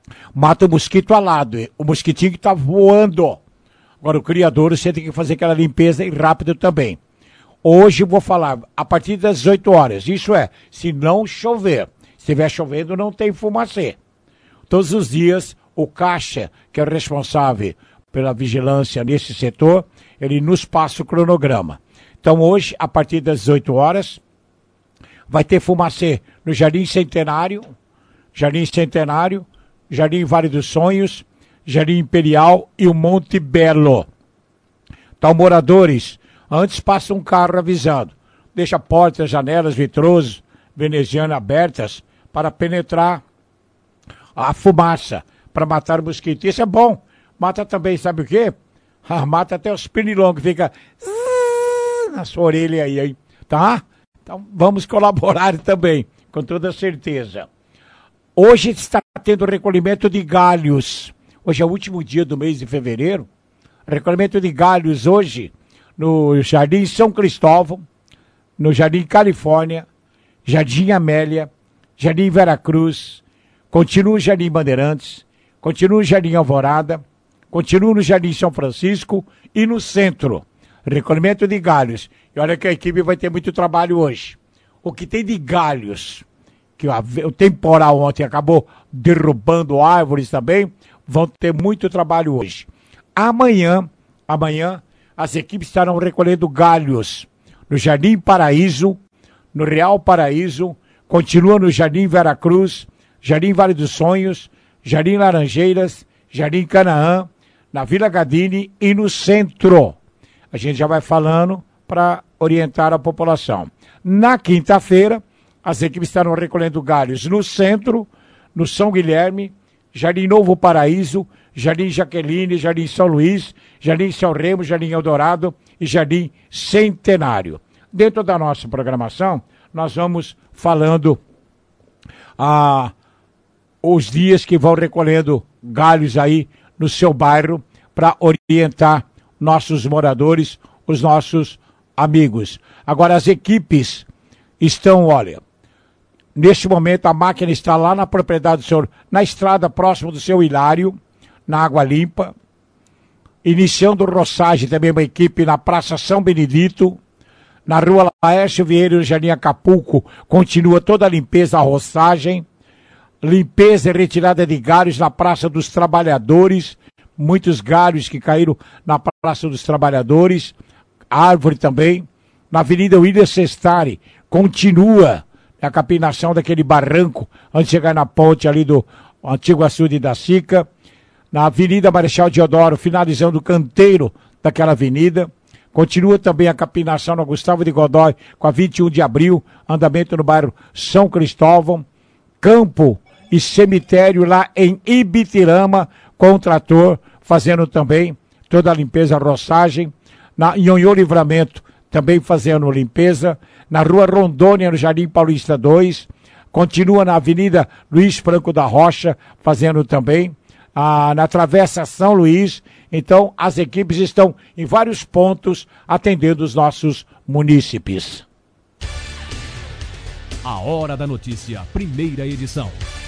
mata o mosquito alado, o mosquitinho que está voando. Agora o criador, você tem que fazer aquela limpeza e rápido também. Hoje eu vou falar a partir das dezoito horas, isso é, se não chover. Se estiver chovendo, não tem fumacê. Todos os dias, o caixa, que é o responsável pela vigilância nesse setor, ele nos passa o cronograma. Então hoje, a partir das dezoito horas, vai ter fumacê no Jardim Centenário, Jardim Centenário, Jardim Vale dos Sonhos, Jardim Imperial e o Monte Belo. Então, moradores, antes passa um carro avisando. Deixa portas, janelas, vitrôs, venezianas abertas para penetrar a fumaça, para matar o mosquito. Isso é bom. Mata também, sabe o quê? Ah, mata até os pernilongos, fica na sua orelha aí, hein? Tá? Então, vamos colaborar também, com toda certeza. Hoje está tendo recolhimento de galhos. Hoje é o último dia do mês de fevereiro. Recolhimento de galhos hoje no Jardim São Cristóvão, no Jardim Califórnia, Jardim Amélia, Jardim Veracruz, continua o Jardim Bandeirantes, continua o Jardim Alvorada, continua no Jardim São Francisco e no centro. Recolhimento de galhos. E olha que a equipe vai ter muito trabalho hoje. O que tem de galhos, que o temporal ontem acabou derrubando árvores também, vão ter muito trabalho hoje. Amanhã, amanhã, as equipes estarão recolhendo galhos no Jardim Paraíso, no Real Paraíso, continua no Jardim Veracruz, Jardim Vale dos Sonhos, Jardim Laranjeiras, Jardim Canaã, na Vila Gadini e no centro. A gente já vai falando para orientar a população. Na quinta-feira, as equipes estarão recolhendo galhos no centro, no São Guilherme, Jardim Novo Paraíso, Jardim Jaqueline, Jardim São Luís, Jardim São Remo, Jardim Eldorado e Jardim Centenário. Dentro da nossa programação, nós vamos falando ah, os dias que vão recolhendo galhos aí no seu bairro para orientar nossos moradores, os nossos amigos. Agora, as equipes estão, olha, neste momento a máquina está lá na propriedade do senhor, na estrada próximo do seu Hilário, na Água Limpa, iniciando roçagem também uma equipe na Praça São Benedito, na Rua Laércio Vieira, no Jardim Acapulco, continua toda a limpeza, a roçagem, limpeza e retirada de galhos na Praça dos Trabalhadores, muitos galhos que caíram na Praça dos Trabalhadores, árvore também, na Avenida William Sestari, continua a capinação daquele barranco, antes de chegar na ponte ali do antigo açude da Sica, na Avenida Marechal Deodoro, finalizando o canteiro daquela avenida, continua também a capinação na Gustavo de Godoy, com a vinte e um de abril, andamento no bairro São Cristóvão, campo e cemitério lá em Ibitirama, com o trator, fazendo também toda a limpeza, a roçagem, na Nhonhô Livramento, também fazendo limpeza, na Rua Rondônia, no Jardim Paulista dois, continua na Avenida Luiz Franco da Rocha, fazendo também, ah, na Travessa São Luís. Então, as equipes estão em vários pontos atendendo os nossos munícipes. A Hora da Notícia, primeira edição.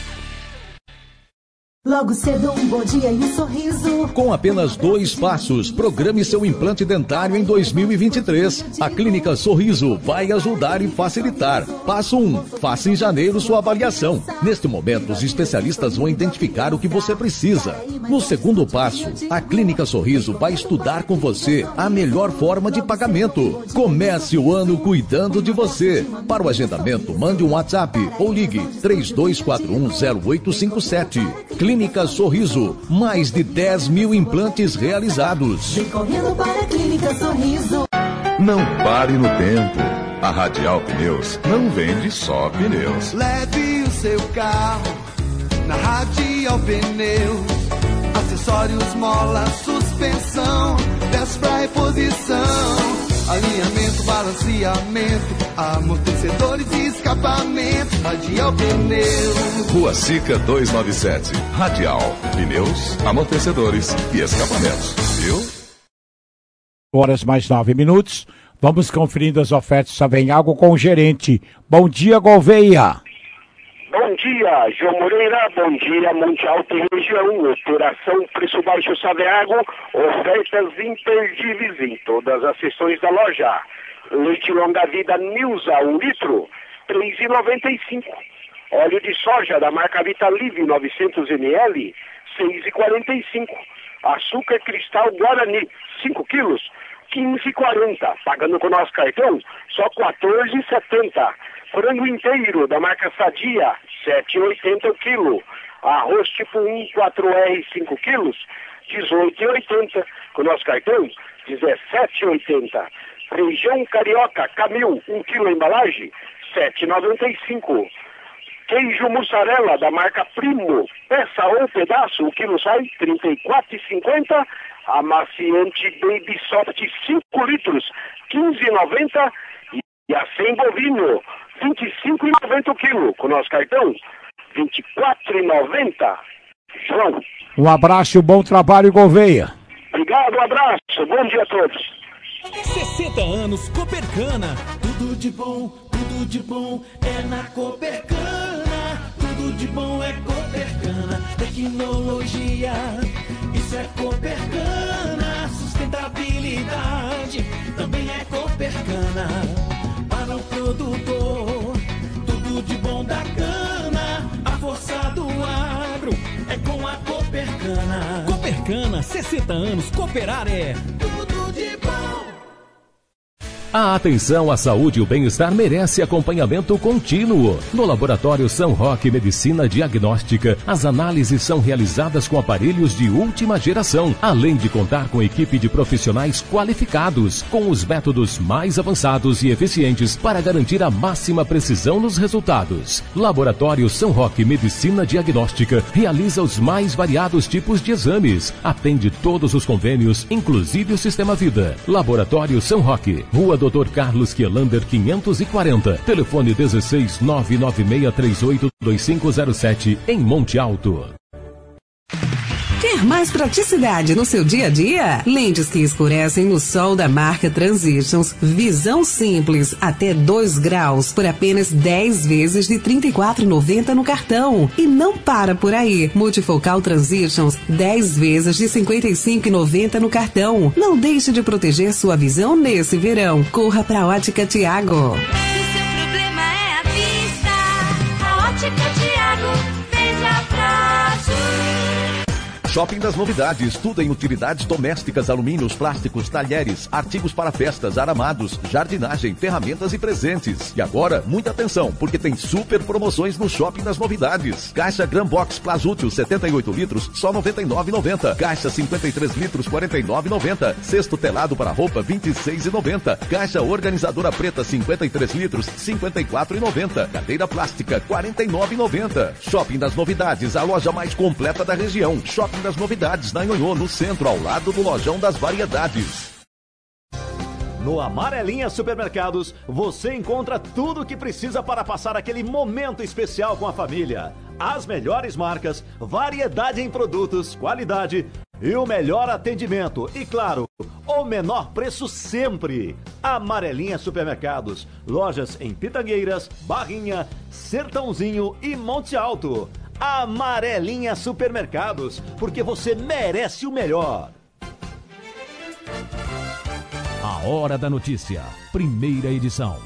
Logo cedo, um bom dia e um sorriso. Com apenas dois passos, programe seu implante dentário em dois mil e vinte e três. A Clínica Sorriso vai ajudar e facilitar. Passo um. Faça em janeiro sua avaliação. Neste momento, os especialistas vão identificar o que você precisa. No segundo passo, a Clínica Sorriso vai estudar com você a melhor forma de pagamento. Comece o ano cuidando de você. Para o agendamento, mande um WhatsApp ou ligue três dois quatro um zero oito cinco sete. Clínica Sorriso, mais de dez mil implantes realizados. Vem correndo para a Clínica Sorriso. Não pare no tempo. A Radial Pneus não vende só pneus. Leve o seu carro na Radial Pneus. Acessórios, mola, suspensão, peças pra reposição, alinhamento, balanceamento, amortecedores e escapamento. Radial Pneus. Rua Sica duzentos e noventa e sete. Radial Pneus, amortecedores e escapamentos. Viu? Horas mais nove minutos. Vamos conferindo as ofertas Savem Água com o gerente. Bom dia, Gouveia. Bom dia, João Moreira. Bom dia, Monte Alto e região. Operação Preço Baixo Saveago. Ofertas imperdíveis em todas as seções da loja. Leite longa vida Nilza, um litro, três reais e noventa e cinco centavos. Óleo de soja da marca Vitalive, novecentos mililitros, seis reais e quarenta e cinco centavos. Açúcar cristal Guarani, cinco quilos, quinze reais e quarenta centavos. Pagando com o nosso cartão, só quatorze reais e setenta centavos. Frango inteiro da marca Sadia, sete reais e oitenta centavos o quilo. Arroz tipo um, quatro R, cinco quilos, dezoito reais e oitenta centavos. Com o nosso cartão, dezessete reais e oitenta centavos. Feijão carioca, Camil, um quilo embalagem, sete reais e noventa e cinco centavos. Queijo mussarela da marca Primo, peça ou pedaço, o quilo sai trinta e quatro reais e cinquenta centavos. Amaciante Baby Soft, cinco litros, quinze reais e noventa centavos. E a cem bovino, vinte e cinco reais e noventa centavos o quilo. Com o nosso cartão, vinte e quatro reais e noventa centavos. João. Um abraço e um bom trabalho, Gouveia. Obrigado, um abraço. Bom dia a todos. sessenta anos Copercana, tudo de bom, tudo de bom é na Copercana, tudo de bom é Copercana, tecnologia, isso é Copercana, sustentabilidade, também é Copercana, para o produtor, tudo de bom da cana, a força do agro é com a Copercana. Copercana, sessenta anos, cooperar é tudo de bom. A atenção à saúde e o bem-estar merece acompanhamento contínuo. No Laboratório São Roque Medicina Diagnóstica, as análises são realizadas com aparelhos de última geração, além de contar com equipe de profissionais qualificados, com os métodos mais avançados e eficientes para garantir a máxima precisão nos resultados. Laboratório São Roque Medicina Diagnóstica realiza os mais variados tipos de exames, atende todos os convênios, inclusive o Sistema Vida. Laboratório São Roque, Rua doutor Carlos Quielander quinhentos e quarenta, telefone dezesseis nove nove seis três oito dois cinco zero sete, em Monte Alto. Quer mais praticidade no seu dia a dia? Lentes que escurecem no sol da marca Transitions. Visão simples, até dois graus, por apenas dez vezes de trinta e quatro reais e noventa centavos no cartão. E não para por aí. Multifocal Transitions, dez vezes de cinquenta e cinco reais e noventa centavos no cartão. Não deixe de proteger sua visão nesse verão. Corra pra Ótica Tiago. O seu problema é a vista. A Ótica Tiago fez abraço. Shopping das Novidades, tudo em utilidades domésticas, alumínios, plásticos, talheres, artigos para festas, aramados, jardinagem, ferramentas e presentes. E agora, muita atenção, porque tem super promoções no Shopping das Novidades. Caixa Gran Box Plasútil setenta e oito litros, só noventa e nove reais e noventa centavos. Caixa cinquenta e três litros, quarenta e nove reais e noventa centavos. Cesto telado para roupa, vinte e seis reais e noventa centavos. Caixa organizadora preta, cinquenta e três litros, cinquenta e quatro reais e noventa centavos. Cadeira plástica, quarenta e nove reais e noventa centavos. Shopping das Novidades, a loja mais completa da região. Shopping das Novidades, na Nhonhô, no centro, ao lado do Lojão das Variedades. No Amarelinha Supermercados, você encontra tudo o que precisa para passar aquele momento especial com a família. As melhores marcas, variedade em produtos, qualidade e o melhor atendimento. E claro, o menor preço sempre. Amarelinha Supermercados, lojas em Pitangueiras, Barrinha, Sertãozinho e Monte Alto. Amarelinha Supermercados, porque você merece o melhor. A Hora da Notícia, primeira edição.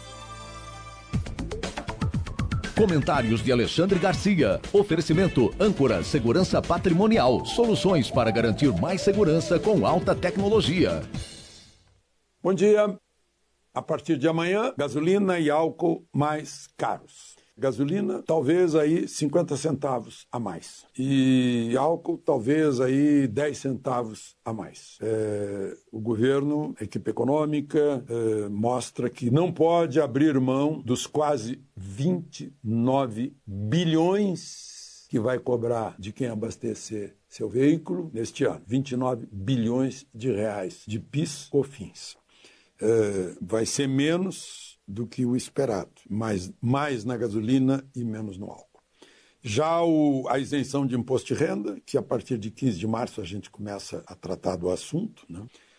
Comentários de Alexandre Garcia. Oferecimento Âncora Segurança Patrimonial. Soluções para garantir mais segurança com alta tecnologia. Bom dia. A partir de amanhã, gasolina e álcool mais caros. Gasolina, talvez aí cinquenta centavos a mais. E álcool, talvez aí dez centavos a mais. É, o governo, a equipe econômica, é, mostra que não pode abrir mão dos quase vinte e nove bilhões que vai cobrar de quem abastecer seu veículo neste ano. vinte e nove bilhões de reais de PIS, COFINS. É, vai ser menos do que o esperado, mas mais na gasolina e menos no álcool. Já o, a isenção de imposto de renda, que a partir de quinze de março a gente começa a tratar do assunto, né?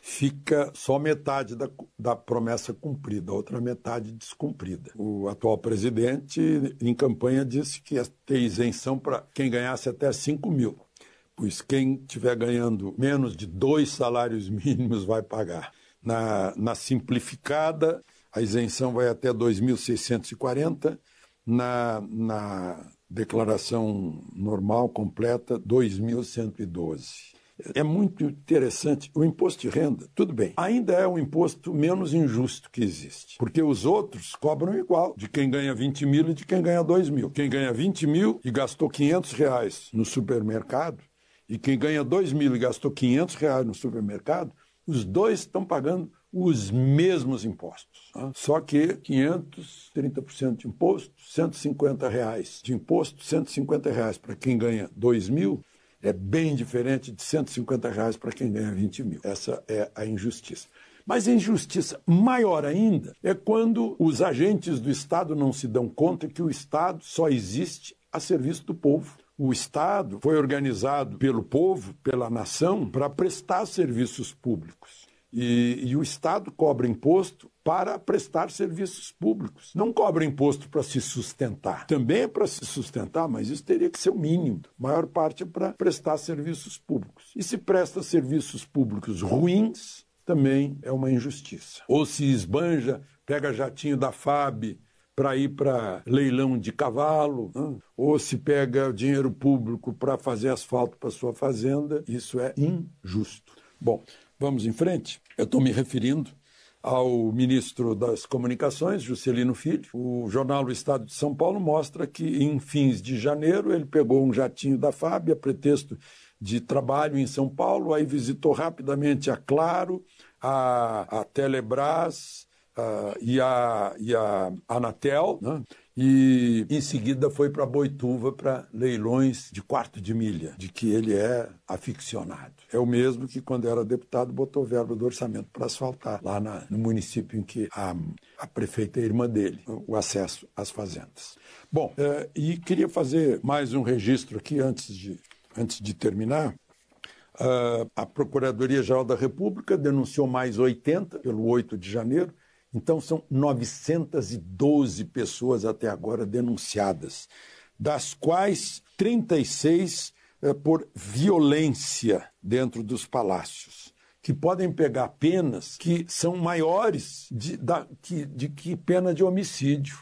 fica só metade da, da promessa cumprida, a outra metade descumprida. O atual presidente, em campanha, disse que ia ter isenção para quem ganhasse até cinco mil, pois quem estiver ganhando menos de dois salários mínimos vai pagar. Na, na simplificada, a isenção vai até dois mil seiscentos e quarenta, na, na declaração normal, completa, dois mil cento e doze. É muito interessante. O imposto de renda, tudo bem, ainda é o imposto menos injusto que existe, porque os outros cobram igual, de quem ganha vinte mil e de quem ganha dois mil. Quem ganha vinte mil e gastou quinhentos reais no supermercado, e quem ganha dois mil e gastou quinhentos reais no supermercado, os dois estão pagando os mesmos impostos. Tá? Só que quinhentos, trinta por cento de imposto, cento e cinquenta reais de imposto, cento e cinquenta reais para quem ganha dois mil, é bem diferente de cento e cinquenta reais para quem ganha vinte mil. Essa é a injustiça. Mas a injustiça maior ainda é quando os agentes do Estado não se dão conta que o Estado só existe a serviço do povo. O Estado foi organizado pelo povo, pela nação, para prestar serviços públicos. E, e o Estado cobra imposto para prestar serviços públicos. Não cobra imposto para se sustentar. Também é para se sustentar, mas isso teria que ser o mínimo. A maior parte é para prestar serviços públicos. E se presta serviços públicos ruins, também é uma injustiça. Ou se esbanja, pega jatinho da F A B para ir para leilão de cavalo, né? Ou se pega dinheiro público para fazer asfalto para sua fazenda, isso é injusto. Bom, vamos em frente. Eu estou me referindo ao ministro das Comunicações, Juscelino Filho. O jornal O Estado de São Paulo mostra que, em fins de janeiro, ele pegou um jatinho da F A B a pretexto de trabalho em São Paulo, aí visitou rapidamente a Claro, a, a Telebrás, Uh, e, a, e a Anatel, né? E em seguida foi para Boituva para leilões de quarto de milha, de que ele é aficionado. É o mesmo que, quando era deputado, botou verba do orçamento para asfaltar lá na, no município em que a, a prefeita é irmã dele, o acesso às fazendas. Bom, uh, e queria fazer mais um registro aqui antes de, antes de terminar. Uh, a Procuradoria-Geral da República denunciou mais oitenta pelo oito de janeiro. Então, são novecentas e doze pessoas até agora denunciadas, das quais trinta e seis eh, por violência dentro dos palácios, que podem pegar penas que são maiores de, da, que, de que pena de homicídio.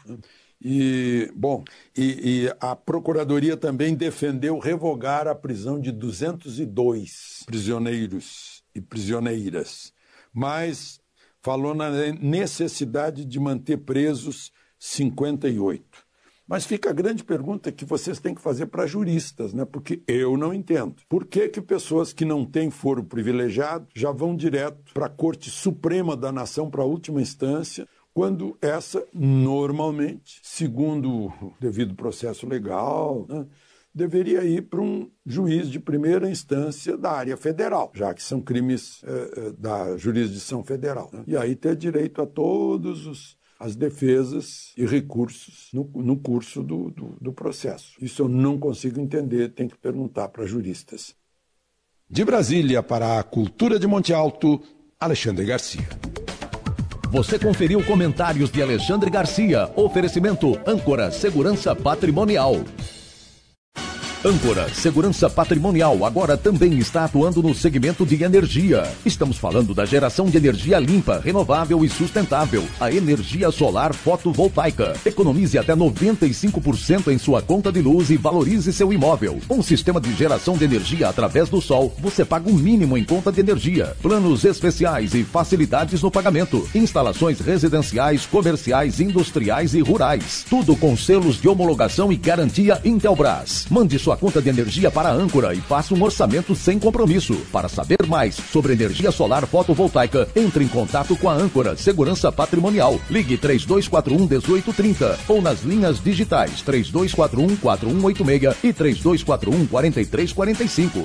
E, bom, e, e a Procuradoria também defendeu revogar a prisão de duzentos e dois prisioneiros e prisioneiras, mas falou na necessidade de manter presos cinquenta e oito. Mas fica a grande pergunta que vocês têm que fazer para juristas, né? Porque eu não entendo. Por que que pessoas que não têm foro privilegiado já vão direto para a Corte Suprema da Nação, para a última instância, quando essa, normalmente, segundo o devido processo legal, né, deveria ir para um juiz de primeira instância da área federal, já que são crimes eh, da jurisdição federal, né? E aí ter direito a todos os as defesas e recursos no, no curso do, do, do processo. Isso eu não consigo entender, tem que perguntar para juristas. De Brasília para a Cultura de Monte Alto, Alexandre Garcia. Você conferiu comentários de Alexandre Garcia. Oferecimento Âncora Segurança Patrimonial. Âncora Segurança Patrimonial agora também está atuando no segmento de energia. Estamos falando da geração de energia limpa, renovável e sustentável. A energia solar fotovoltaica. Economize até noventa e cinco por cento em sua conta de luz e valorize seu imóvel. Um sistema de geração de energia através do sol, você paga o mínimo em conta de energia. Planos especiais e facilidades no pagamento. Instalações residenciais, comerciais, industriais e rurais. Tudo com selos de homologação e garantia Intelbras. Mande sua conta de energia para a Âncora e faça um orçamento sem compromisso. Para saber mais sobre energia solar fotovoltaica, entre em contato com a Âncora Segurança Patrimonial. Ligue três dois quatro um, um oito três zero ou nas linhas digitais três dois quatro um, quatro um oito seis e três dois quatro um, quatro três quatro cinco.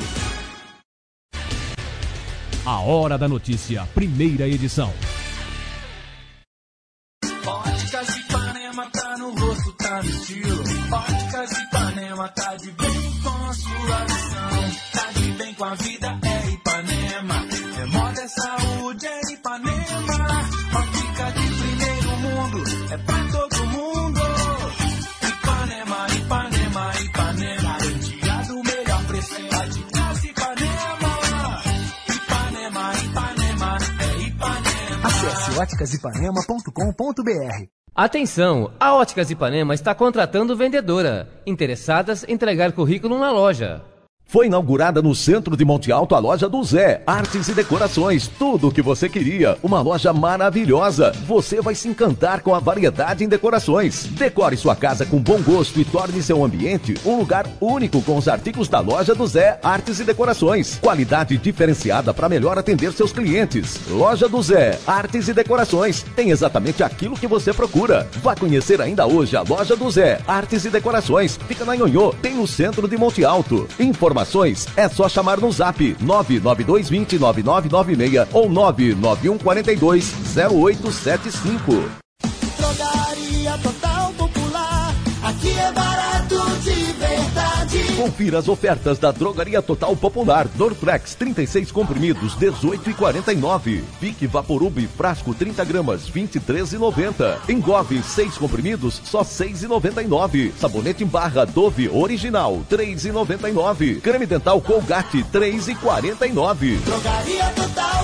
A Hora da Notícia, primeira edição. Óticas Ipanema. Ipanema tá no rosto, tá no estilo. Óticas Ipanema tá de bem com a sua visão. Tá de bem com a vida, é Ipanema. É moda, é saúde, é Ipanema. Ótica de primeiro mundo, é pra todo mundo. Ipanema, Ipanema, Ipanema. Garantia do melhor preço, é de classe Ipanema. Ipanema, Ipanema, é Ipanema. Acesse óticas ipanema ponto com ponto b r. Atenção, a Óticas Ipanema está contratando vendedora. Interessadas em entregar currículo na loja. Foi inaugurada no centro de Monte Alto a loja do Zé, artes e decorações, tudo o que você queria, uma loja maravilhosa. Você vai se encantar com a variedade em decorações. Decore sua casa com bom gosto e torne seu ambiente um lugar único com os artigos da loja do Zé, artes e decorações. Qualidade diferenciada para melhor atender seus clientes. Loja do Zé, artes e decorações, tem exatamente aquilo que você procura. Vá conhecer ainda hoje a loja do Zé, artes e decorações, fica na Nhonhô, tem no centro de Monte Alto. Informações é só chamar no zap nove nove dois dois zero nove nove nove seis ou nove nove um quatro dois zero oito sete cinco. Drogaria Total Popular, aqui é barato de verdade. Confira as ofertas da Drogaria Total Popular. Dorflex trinta e seis comprimidos, dezoito e quarenta e nove. Vic Vaporub frasco trinta gramas, vinte e três e noventa. Engove seis comprimidos, só seis e noventa e nove. Sabonete em barra Dove Original, três e noventa e nove. Creme dental Colgate, três e quarenta e nove. Drogaria Total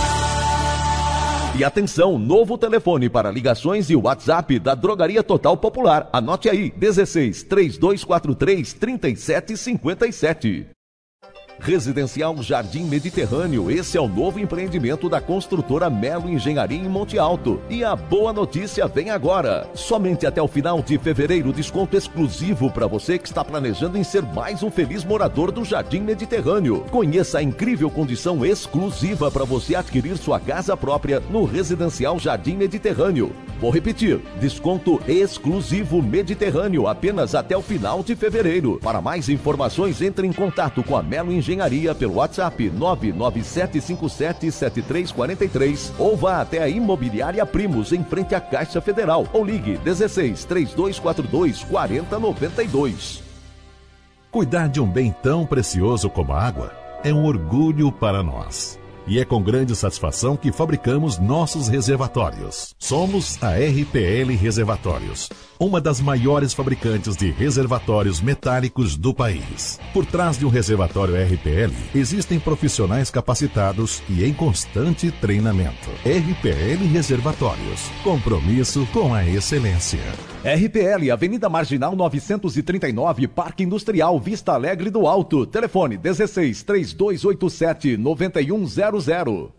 Popular. E atenção, novo telefone para ligações e WhatsApp da Drogaria Total Popular. Anote aí, dezesseis, trinta e dois quarenta e três, trinta e sete cinquenta e sete. Residencial Jardim Mediterrâneo, esse é o novo empreendimento da construtora Melo Engenharia em Monte Alto. E a boa notícia vem agora. Somente até o final de fevereiro, desconto exclusivo para você que está planejando em ser mais um feliz morador do Jardim Mediterrâneo. Conheça a incrível condição exclusiva para você adquirir sua casa própria no Residencial Jardim Mediterrâneo. Vou repetir, desconto exclusivo Mediterrâneo, apenas até o final de fevereiro. Para mais informações, entre em contato com a Melo Engenharia pelo WhatsApp nove nove sete cinco sete sete três quatro três ou vá até a Imobiliária Primos, em frente à Caixa Federal, ou ligue dezesseis, trinta e dois quarenta e dois, quarenta noventa e dois. Cuidar de um bem tão precioso como a água é um orgulho para nós. E é com grande satisfação que fabricamos nossos reservatórios. Somos a R P L Reservatórios, uma das maiores fabricantes de reservatórios metálicos do país. Por trás de um reservatório R P L, existem profissionais capacitados e em constante treinamento. R P L Reservatórios, compromisso com a excelência. R P L, Avenida Marginal novecentos e trinta e nove, Parque Industrial, Vista Alegre do Alto. Telefone dezesseis, trinta e dois oitenta e sete, noventa e um zero zero.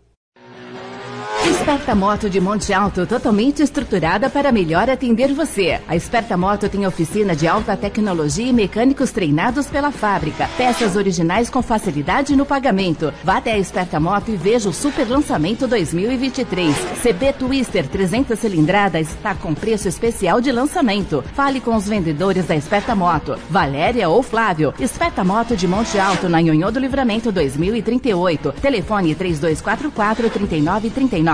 Esperta Moto de Monte Alto, totalmente estruturada para melhor atender você. A Esperta Moto tem oficina de alta tecnologia e mecânicos treinados pela fábrica. Peças originais com facilidade no pagamento. Vá até a Esperta Moto e veja o super lançamento dois mil e vinte e três. C B Twister trezentas cilindradas está com preço especial de lançamento. Fale com os vendedores da Esperta Moto, Valéria ou Flávio. Esperta Moto de Monte Alto, na Nhonhô do Livramento dois mil e trinta e oito. Telefone três dois quatro quatro, três nove três nove.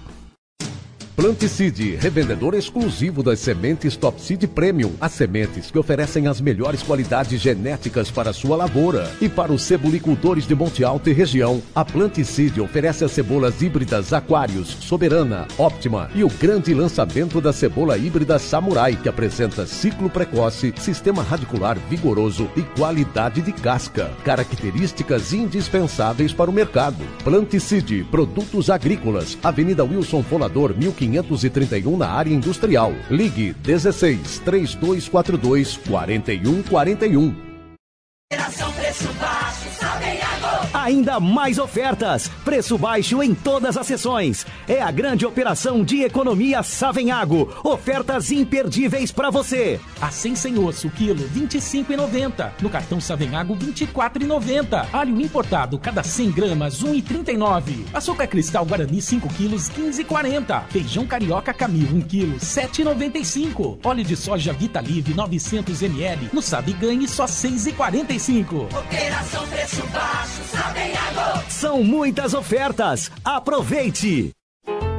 Planticide, revendedor exclusivo das sementes Top Seed Premium. As sementes que oferecem as melhores qualidades genéticas para a sua lavoura. E para os cebolicultores de Monte Alto e região, a Planticide oferece as cebolas híbridas Aquários, Soberana, Óptima e o grande lançamento da cebola híbrida Samurai, que apresenta ciclo precoce, sistema radicular vigoroso e qualidade de casca. Características indispensáveis para o mercado. Planticide, produtos agrícolas, Avenida Wilson Fonador, mil quinhentos e trinta e um, na área industrial. Ligue dezesseis, trinta e dois quarenta e dois, quarenta e um quarenta e um. Preço baixo, Savenhago. Ainda mais ofertas, preço baixo em todas as sessões. É a grande operação de economia Savenhago. Ofertas imperdíveis para você. A cem sem osso, quilo, vinte e cinco reais e noventa centavos. No cartão Savenhago, vinte e quatro reais e noventa centavos. Alho importado, cada cem gramas, um real e trinta e nove centavos. Açúcar cristal Guarani, cinco quilos, quinze reais e quarenta centavos. Feijão carioca Camil, um quilo, sete reais e noventa e cinco centavos. Óleo de soja Vitalive, novecentos mililitros. No Sabe Ganhe, só seis reais e quarenta e cinco centavos. Operação Preço Baixo, Savenhago. São muitas ofertas. Aproveite!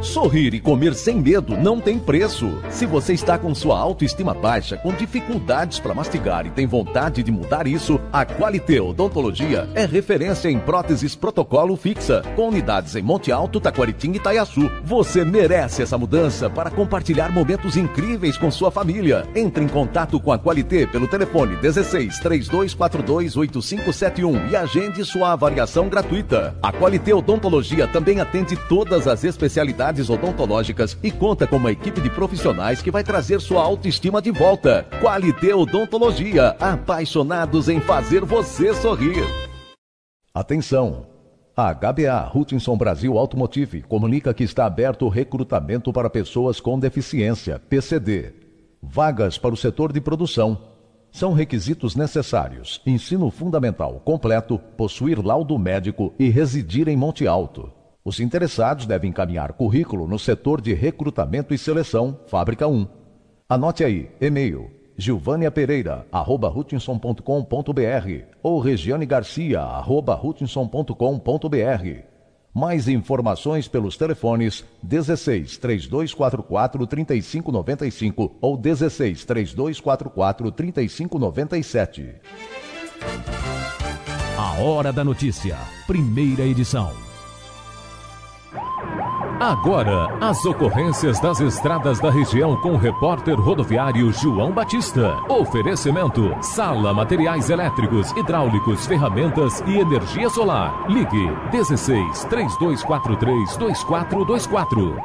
Sorrir e comer sem medo não tem preço. Se você está com sua autoestima baixa, com dificuldades para mastigar e tem vontade de mudar isso, a Qualité Odontologia é referência em próteses protocolo fixa, com unidades em Monte Alto, Taquaritinga e Itaiaçu. Você merece essa mudança para compartilhar momentos incríveis com sua família. Entre em contato com a Qualité pelo telefone dezesseis, trinta e dois quarenta e dois, oitenta e cinco setenta e um e agende sua avaliação gratuita. A Qualité Odontologia também atende todas as especialidades odontológicas e conta com uma equipe de profissionais que vai trazer sua autoestima de volta. Qualité Odontologia, apaixonados em fazer você sorrir. Atenção! A H B A Hutchinson Brasil Automotive comunica que está aberto o recrutamento para pessoas com deficiência, P C D. Vagas para o setor de produção. São requisitos necessários: ensino fundamental completo, possuir laudo médico e residir em Monte Alto. Os interessados devem encaminhar currículo no setor de recrutamento e seleção, Fábrica um. Anote aí, e-mail gilvânia pereira arroba hutchinson ponto com ponto br ou regiane garcia arroba hutchinson ponto com ponto br. Mais informações pelos telefones dezesseis, trinta e dois quarenta e quatro, trinta e cinco noventa e cinco ou dezesseis, trinta e dois quarenta e quatro, trinta e cinco noventa e sete. A Hora da Notícia, primeira edição. Agora, as ocorrências das estradas da região com o repórter rodoviário João Batista. Oferecimento: Sala Materiais Elétricos, Hidráulicos, Ferramentas e Energia Solar. Ligue dezesseis, trinta e dois quarenta e três, vinte e quatro vinte e quatro.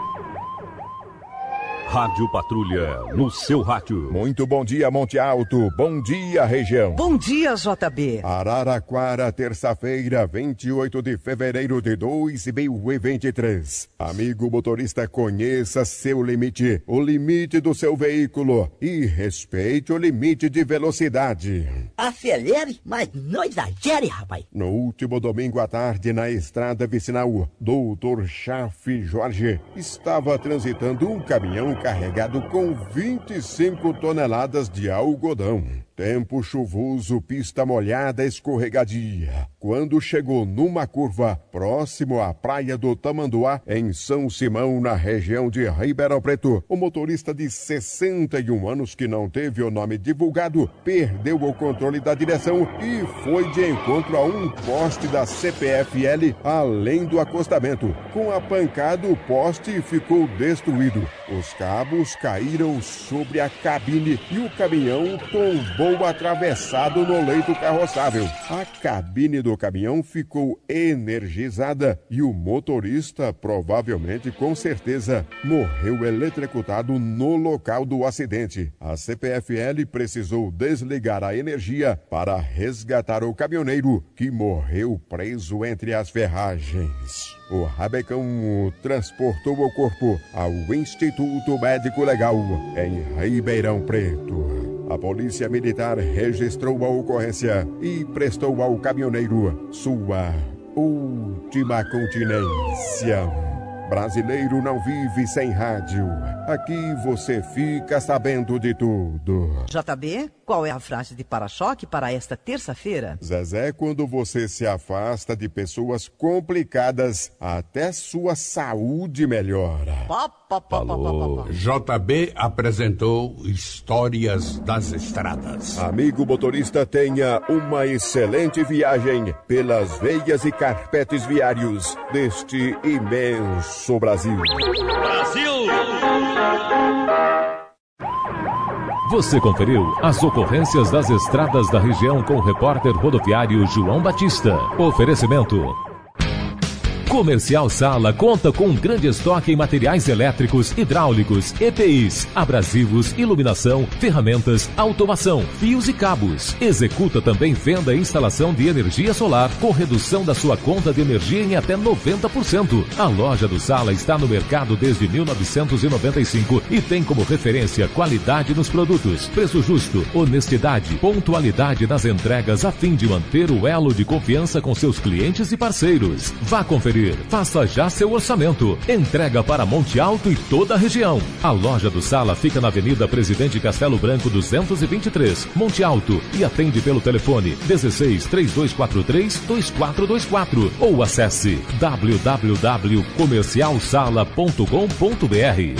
Rádio Patrulha, no seu rádio. Muito bom dia, Monte Alto. Bom dia, região. Bom dia, J B. Araraquara, terça-feira, vinte e oito de fevereiro de dois mil e vinte e três. Amigo motorista, conheça seu limite, o limite do seu veículo e respeite o limite de velocidade. Acelere, mas não exagere, rapaz. No último domingo à tarde, na estrada vicinal, doutor Chafe Jorge estava transitando um caminhão carregado com vinte e cinco toneladas de algodão. Tempo chuvoso, pista molhada, escorregadia. Quando chegou numa curva próximo à praia do Tamanduá, em São Simão, na região de Ribeirão Preto, o motorista de sessenta e um anos, que não teve o nome divulgado, perdeu o controle da direção e foi de encontro a um poste da C P F L além do acostamento. Com a pancada, o poste ficou destruído. Os cabos caíram sobre a cabine e o caminhão tombou atravessado no leito carroçável. A cabine do caminhão ficou energizada e o motorista, provavelmente, com certeza, morreu eletrocutado no local do acidente. A C P F L precisou desligar a energia para resgatar o caminhoneiro, que morreu preso entre as ferragens. O rabecão transportou o corpo ao Instituto Médico Legal, em Ribeirão Preto. A Polícia Militar registrou a ocorrência e prestou ao caminhoneiro sua última continência. Brasileiro não vive sem rádio. Aqui você fica sabendo de tudo. J B, qual é a frase de para-choque para esta terça-feira? Zezé, quando você se afasta de pessoas complicadas, até sua saúde melhora. Pá, pá, pá, pá, pá, pá. J B apresentou Histórias das Estradas. Amigo motorista, tenha uma excelente viagem pelas veias e carpetes viários deste imenso Brasil. Brasil! Você conferiu as ocorrências das estradas da região com o repórter rodoviário João Batista. Oferecimento: Comercial Sala conta com um grande estoque em materiais elétricos, hidráulicos, E P Is, abrasivos, iluminação, ferramentas, automação, fios e cabos. Executa também venda e instalação de energia solar com redução da sua conta de energia em até noventa por cento. A loja do Sala está no mercado desde mil novecentos e noventa e cinco e tem como referência qualidade nos produtos, preço justo, honestidade, pontualidade nas entregas a fim de manter o elo de confiança com seus clientes e parceiros. Vá conferir garantir. Faça já seu orçamento. Entrega para Monte Alto e toda a região. A loja do Sala fica na Avenida Presidente Castelo Branco duzentos e vinte e três, Monte Alto, e atende pelo telefone dezesseis, três dois quatro três, dois quatro dois quatro ou acesse w w w ponto comercial sala ponto com ponto b r.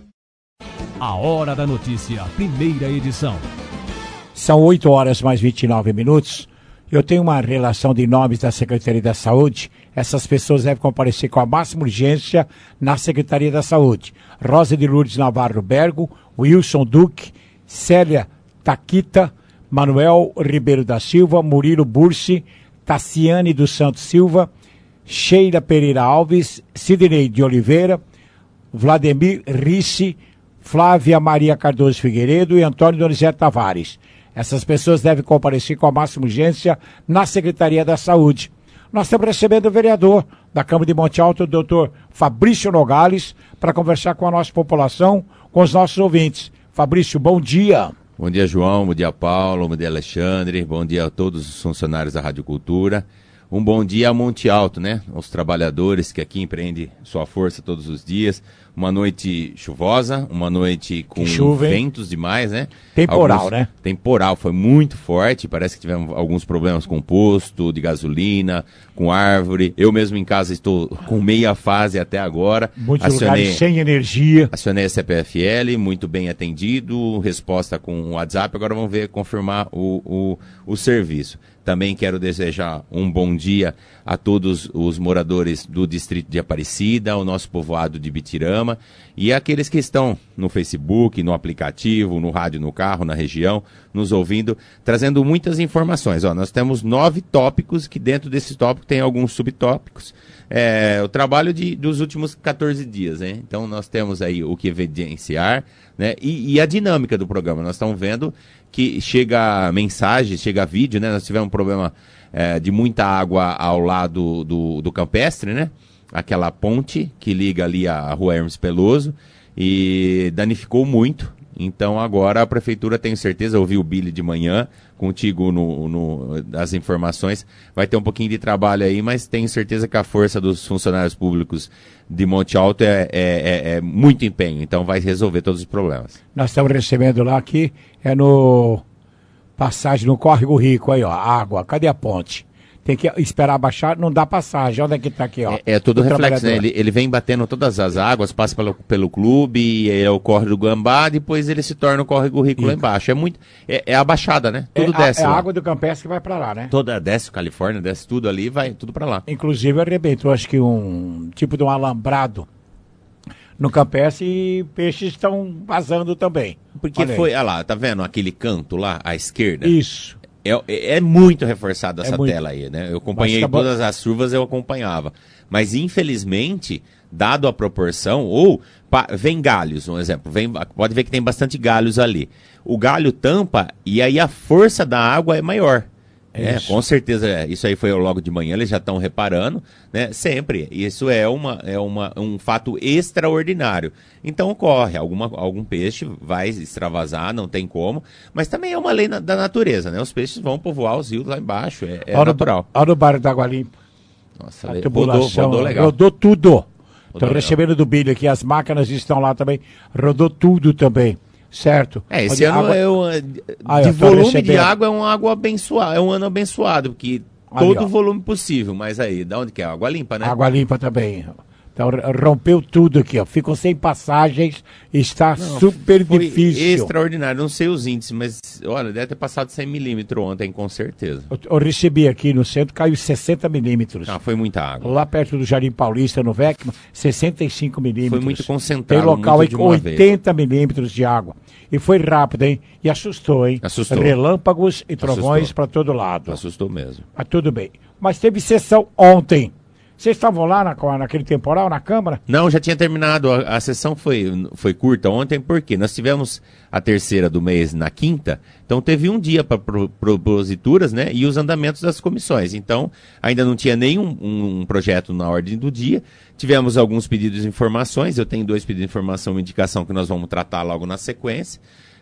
A Hora da Notícia, primeira edição. São oito horas mais vinte e nove minutos. Eu tenho uma relação de nomes da Secretaria da Saúde. Essas pessoas devem comparecer com a máxima urgência na Secretaria da Saúde. Rosa de Lourdes Navarro Bergo, Wilson Duque, Célia Taquita, Manuel Ribeiro da Silva, Murilo Bursi, Tassiane dos Santos Silva, Sheila Pereira Alves, Sidney de Oliveira, Vladimir Risse, Flávia Maria Cardoso Figueiredo e Antônio Donizete Tavares. Essas pessoas devem comparecer com a máxima urgência na Secretaria da Saúde. Nós estamos recebendo o vereador da Câmara de Monte Alto, o doutor Fabrício Nogales, para conversar com a nossa população, com os nossos ouvintes. Fabrício, bom dia. Bom dia, João. Bom dia, Paulo. Bom dia, Alexandre. Bom dia a todos os funcionários da Rádio Cultura. Um bom dia a Monte Alto, né? Aos trabalhadores que aqui empreendem sua força todos os dias. Uma noite chuvosa, uma noite com chuva, ventos demais, né? Temporal, alguns... né? Temporal, foi muito forte. Parece que tivemos alguns problemas com posto de gasolina, com árvore. Eu mesmo em casa estou com meia fase até agora. Muitos acionei... lugares sem energia. Acionei a C P F L, muito bem atendido, resposta com o WhatsApp. Agora vamos ver, confirmar o, o, o serviço. Também quero desejar um bom dia a todos os moradores do distrito de Aparecida, o nosso povoado de Bitirama e aqueles que estão no Facebook, no aplicativo, no rádio, no carro, na região, nos ouvindo, trazendo muitas informações. Ó, nós temos nove tópicos, que dentro desses tópicos tem alguns subtópicos. É, o trabalho de, dos últimos quatorze dias, né? Então nós temos aí o que evidenciar, né? E, e a dinâmica do programa. Nós estamos vendo que chega mensagem, chega vídeo, né? Nós tivemos um problema é, de muita água ao lado do, do Campestre, né? Aquela ponte que liga ali a Rua Hermes Peloso e danificou muito. Então agora a prefeitura, tenho certeza, ouvi o Billy de manhã, contigo no, no, as informações, vai ter um pouquinho de trabalho aí, mas tenho certeza que a força dos funcionários públicos de Monte Alto é, é, é, é muito empenho, então vai resolver todos os problemas. Nós estamos recebendo lá aqui, é no passagem no Córrego Rico, aí ó, água, cadê a ponte? Tem que esperar baixar, não dá passagem. Onde é que está aqui, ó? É, é tudo reflexo, né? Ele, ele vem batendo todas as águas, passa pelo, pelo clube, e é o córrego do Gambá, depois ele se torna o córrego Rico lá embaixo. É muito. É, é a baixada, né? Tudo é, desce. É a lá. água do Campestre que vai para lá, né? Toda desce, Califórnia, desce tudo ali, vai tudo para lá. Inclusive arrebentou, acho que um tipo de um alambrado no Campestre e peixes estão vazando também. Porque olha foi, olha lá, tá vendo aquele canto lá, à esquerda? Isso. É, é muito reforçada essa é muito. tela aí, né? Eu acompanhei tá todas as chuvas, eu acompanhava. Mas, infelizmente, dado a proporção, ou pa, vem galhos, um exemplo, vem, pode ver que tem bastante galhos ali. O galho tampa e aí a força da água é maior. É, com certeza, isso aí foi logo de manhã, eles já estão reparando, né? Sempre. Isso é, uma, é uma, um fato extraordinário. Então ocorre, alguma, algum peixe vai extravasar, não tem como, mas também é uma lei na, da natureza, né? Os peixes vão povoar os rios lá embaixo, é, é natural. Olha o bairro da Água Limpa. Nossa, a rodou, rodou legal. Rodou tudo. Estou recebendo do Billy aqui, as máquinas estão lá também, rodou tudo também. Certo. É, esse ano água... é um, ah, de volume recebendo. De água é um água abençoado, é um ano abençoado, porque ali, todo o volume possível, mas aí, da onde que é? Água limpa, né? Água limpa também. Então rompeu tudo aqui, ó. Ficam sem passagens, está não, super foi difícil. Extraordinário, não sei os índices, mas olha, deve ter passado cem milímetros ontem, com certeza. Eu, eu recebi aqui no centro, caiu sessenta milímetros. Ah, foi muita água. Lá perto do Jardim Paulista, no Vecma, sessenta e cinco milímetros. Foi muito concentrado. Tem local aí com oitenta vez. milímetros de água. E foi rápido, hein? E assustou, hein? Assustou. Relâmpagos e trovões para todo lado. Assustou mesmo. Mas tudo bem. Mas teve sessão ontem. Vocês estavam lá na, naquele temporal, na Câmara? Não, já tinha terminado. A, a sessão foi, foi curta ontem, porque nós tivemos a terceira do mês na quinta, então teve um dia para pro, proposituras, né, e os andamentos das comissões. Então, ainda não tinha nenhum um, um projeto na ordem do dia. Tivemos alguns pedidos de informações, eu tenho dois pedidos de informação e indicação que nós vamos tratar logo na sequência.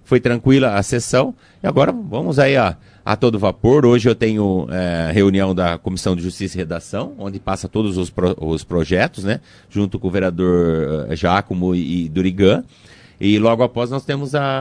foi tranquila a sessão, e agora vamos aí a, a todo vapor. Hoje eu tenho é, reunião da Comissão de Justiça e Redação, onde passa todos os, pro, os projetos, né, junto com o vereador Giacomo e, e Durigan. E logo após nós temos a,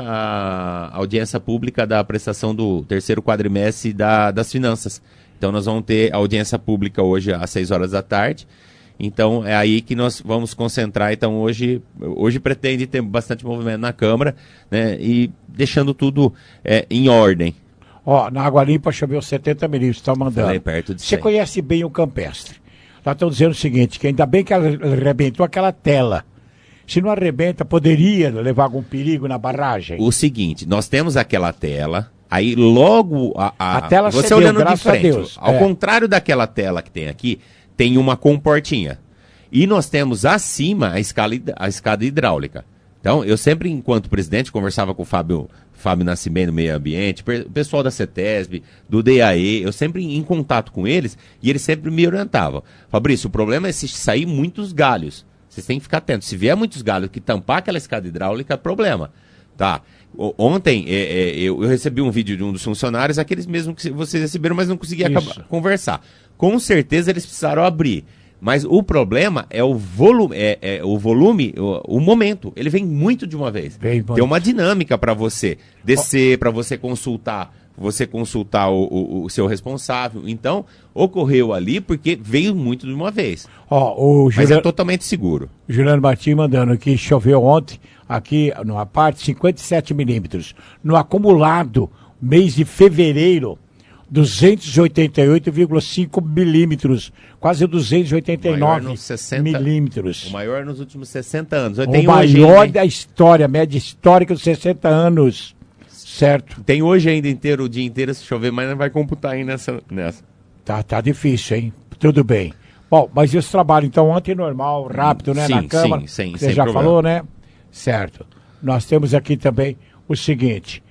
a audiência pública da prestação do terceiro quadrimestre da, das finanças. Então nós vamos ter audiência pública hoje às seis horas da tarde. Então é aí que nós vamos concentrar. Então hoje, hoje pretende ter bastante movimento na Câmara, né, e deixando tudo é, em ordem. Ó, na Água Limpa choveu setenta milímetros, está mandando. Falei perto de Você conhece bem o Campestre. Lá estão dizendo o seguinte, que ainda bem que ela arrebentou aquela tela. Se não arrebenta, poderia levar algum perigo na barragem? O seguinte, nós temos aquela tela, aí logo a, a, a tela você cedeu, olhando de frente, a Deus. Ao é. contrário daquela tela que tem aqui, tem uma comportinha. E nós temos acima a escada, a escada hidráulica. Então, eu sempre, enquanto presidente, conversava com o Fábio, Fábio Nascimento do Meio Ambiente, o pessoal da CETESB, do D A E, eu sempre em contato com eles, e eles sempre me orientavam. Fabrício, o problema é se sair muitos galhos. Vocês têm que ficar atentos. Se vier muitos galhos que tampar aquela escada hidráulica, é problema. Tá? O, ontem é, é, eu, eu recebi um vídeo de um dos funcionários, aqueles mesmos que vocês receberam, mas não consegui acabar, conversar. Com certeza eles precisaram abrir. Mas o problema é o volume, é, é o volume, o, o momento. Ele vem muito de uma vez. Vem Tem uma dinâmica para você descer, para você consultar, você consultar o, o, o seu responsável. Então, ocorreu ali porque veio muito de uma vez. Ó, o Mas Juliano, é totalmente seguro. Juliano Martins mandando que choveu ontem, aqui numa parte, cinquenta e sete milímetros. No acumulado, mês de fevereiro, duzentos e oitenta e oito vírgula cinco milímetros, quase duzentos e oitenta e nove milímetros. O maior nos últimos sessenta anos. Eu o tenho maior hoje, da história, média histórica dos sessenta anos. Certo. Tem hoje ainda inteiro, o dia inteiro, se chover, mas não vai computar aí nessa. nessa. Tá, tá difícil, hein? Tudo bem. Bom, mas esse trabalho, então, ontem normal, rápido, né? Sim, na Câmara. sim, sim, Você sem já problema. falou, né? Certo. Nós temos aqui também o seguinte.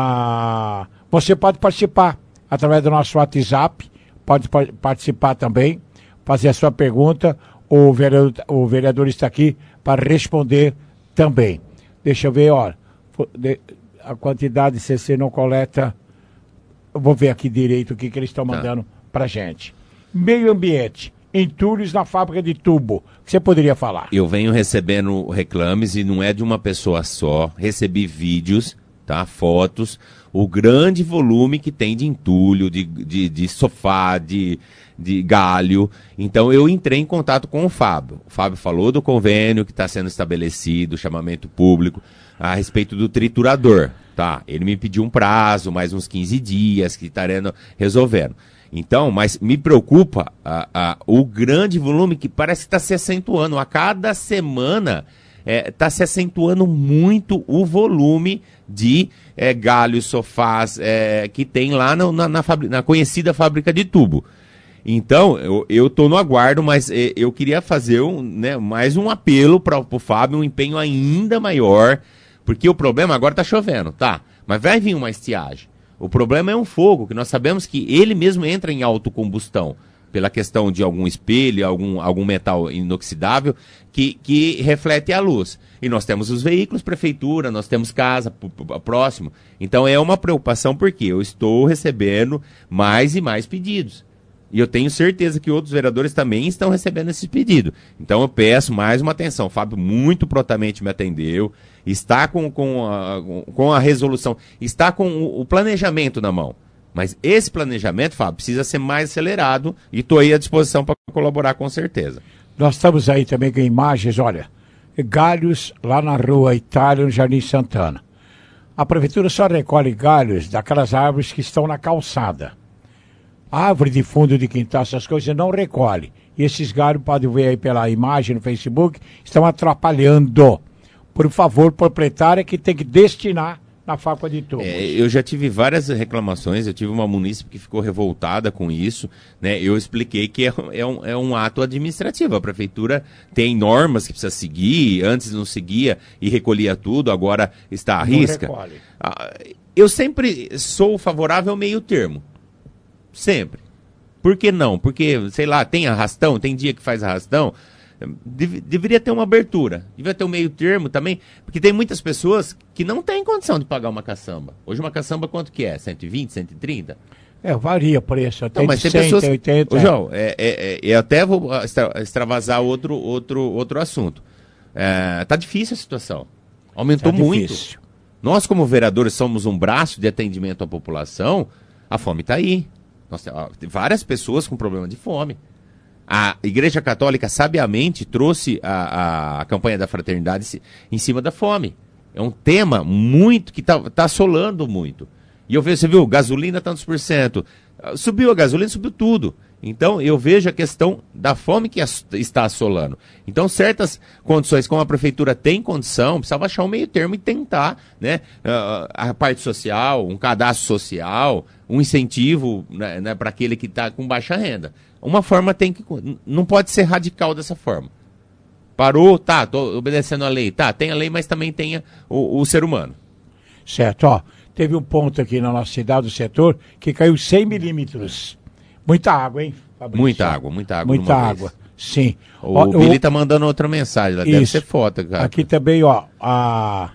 Ah, você pode participar através do nosso WhatsApp, pode pa- participar também, fazer a sua pergunta. O vereador, o vereador está aqui para responder também. Deixa eu ver, olha. A quantidade de C C não coleta. Eu vou ver aqui direito o que, que eles estão mandando tá. pra gente. Meio ambiente, entulhos na fábrica de tubo. O que você poderia falar? Eu venho recebendo reclames e não é de uma pessoa só. Recebi vídeos, tá? Fotos. O grande volume que tem de entulho, de, de, de sofá, de, de galho. Então eu entrei em contato com o Fábio. O Fábio falou do convênio que está sendo estabelecido, chamamento público, a respeito do triturador, tá? Ele me pediu um prazo, mais uns quinze dias, que estaremos resolvendo. Então, mas me preocupa a, a, o grande volume que parece que está se acentuando. A cada semana está é, se acentuando muito o volume de é, galhos, sofás é, que tem lá no, na, na, fabri- na conhecida fábrica de tubo. Então, eu estou no aguardo, mas é, eu queria fazer um, né, mais um apelo para o Fábio, um empenho ainda maior, porque o problema agora está chovendo, tá? Mas vai vir uma estiagem. O problema é um fogo, que nós sabemos que ele mesmo entra em autocombustão, pela questão de algum espelho, algum, algum metal inoxidável, que, que reflete a luz. E nós temos os veículos, prefeitura, nós temos casa p- p- próximo. Então é uma preocupação, porque eu estou recebendo mais e mais pedidos. E eu tenho certeza que outros vereadores também estão recebendo esse pedido. Então eu peço mais uma atenção. O Fábio muito prontamente me atendeu, está com, com, a, com a resolução, está com o, o planejamento na mão. Mas esse planejamento, Fábio, precisa ser mais acelerado e estou aí à disposição para colaborar com certeza. Nós estamos aí também com imagens, olha, galhos lá na rua Itália, no Jardim Santana. A prefeitura só recolhe galhos daquelas árvores que estão na calçada. Árvore de fundo de quintal, essas coisas não recolhe. E esses galhos, pode ver aí pela imagem no Facebook, estão atrapalhando. Por favor, proprietária que tem que destinar na fábrica de tubos. É, eu já tive várias reclamações, eu tive uma munícipe que ficou revoltada com isso, né? Eu expliquei que é, é, um, é um ato administrativo, a prefeitura tem normas que precisa seguir, antes não seguia e recolhia tudo, agora está à risca. Ah, eu sempre sou favorável ao meio termo, sempre. Por que não? Porque, sei lá, tem arrastão, tem dia que faz arrastão, Deve, deveria ter uma abertura, deveria ter um meio termo também, porque tem muitas pessoas que não têm condição de pagar uma caçamba. Hoje uma caçamba quanto que é? cento e vinte, cento e trinta? É, varia o preço, até não, mas de tem cem, pessoas... oitenta. Ô, João, é, é, é, eu até vou extra, extravasar outro, outro, outro assunto. É, tá difícil a situação. Aumentou tá muito. Difícil. Nós, como vereadores, somos um braço de atendimento à população, a fome está aí. Nós temos várias pessoas com problema de fome. A Igreja Católica, sabiamente, trouxe a, a, a campanha da fraternidade em cima da fome. É um tema muito que está tá assolando muito. E eu vejo, você viu, gasolina tantos por cento. Subiu a gasolina, subiu tudo. Então, eu vejo a questão da fome que as, está assolando. Então, certas condições, como a prefeitura tem condição, precisava achar um meio termo e tentar, né, uh, a parte social, um cadastro social, um incentivo, né, né, para aquele que está com baixa renda. Uma forma tem que... Não pode ser radical dessa forma. Parou, tá, tô obedecendo a lei. Tá, tem a lei, mas também tem a, o, o ser humano. Certo, ó. Teve um ponto aqui na nossa cidade, do setor, que caiu cem milímetros. Muita água, hein, Fabrício? Muita água, muita água. Muita água, vez. Sim. O ó, Billy eu... tá mandando outra mensagem, lá deve ser foto, cara. Aqui também, ó, a...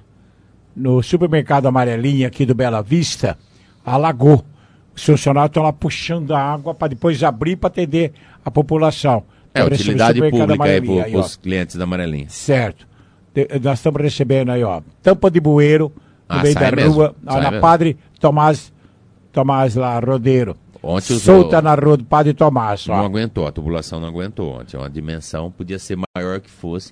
no supermercado Amarelinha aqui do Bela Vista, alagou. Os funcionários estão lá puxando a água para depois abrir para atender a população. É, utilidade pública aí para os clientes da Amarelinha. Certo. De, nós estamos recebendo aí, ó, tampa de bueiro no ah, meio da mesmo. rua, ó, na mesmo. Padre Tomás, Tomás lá, Rodeiro. Ontem solta usou... na rua do Padre Tomás. Ó. Não aguentou, a tubulação não aguentou ontem. Uma dimensão podia ser maior que fosse.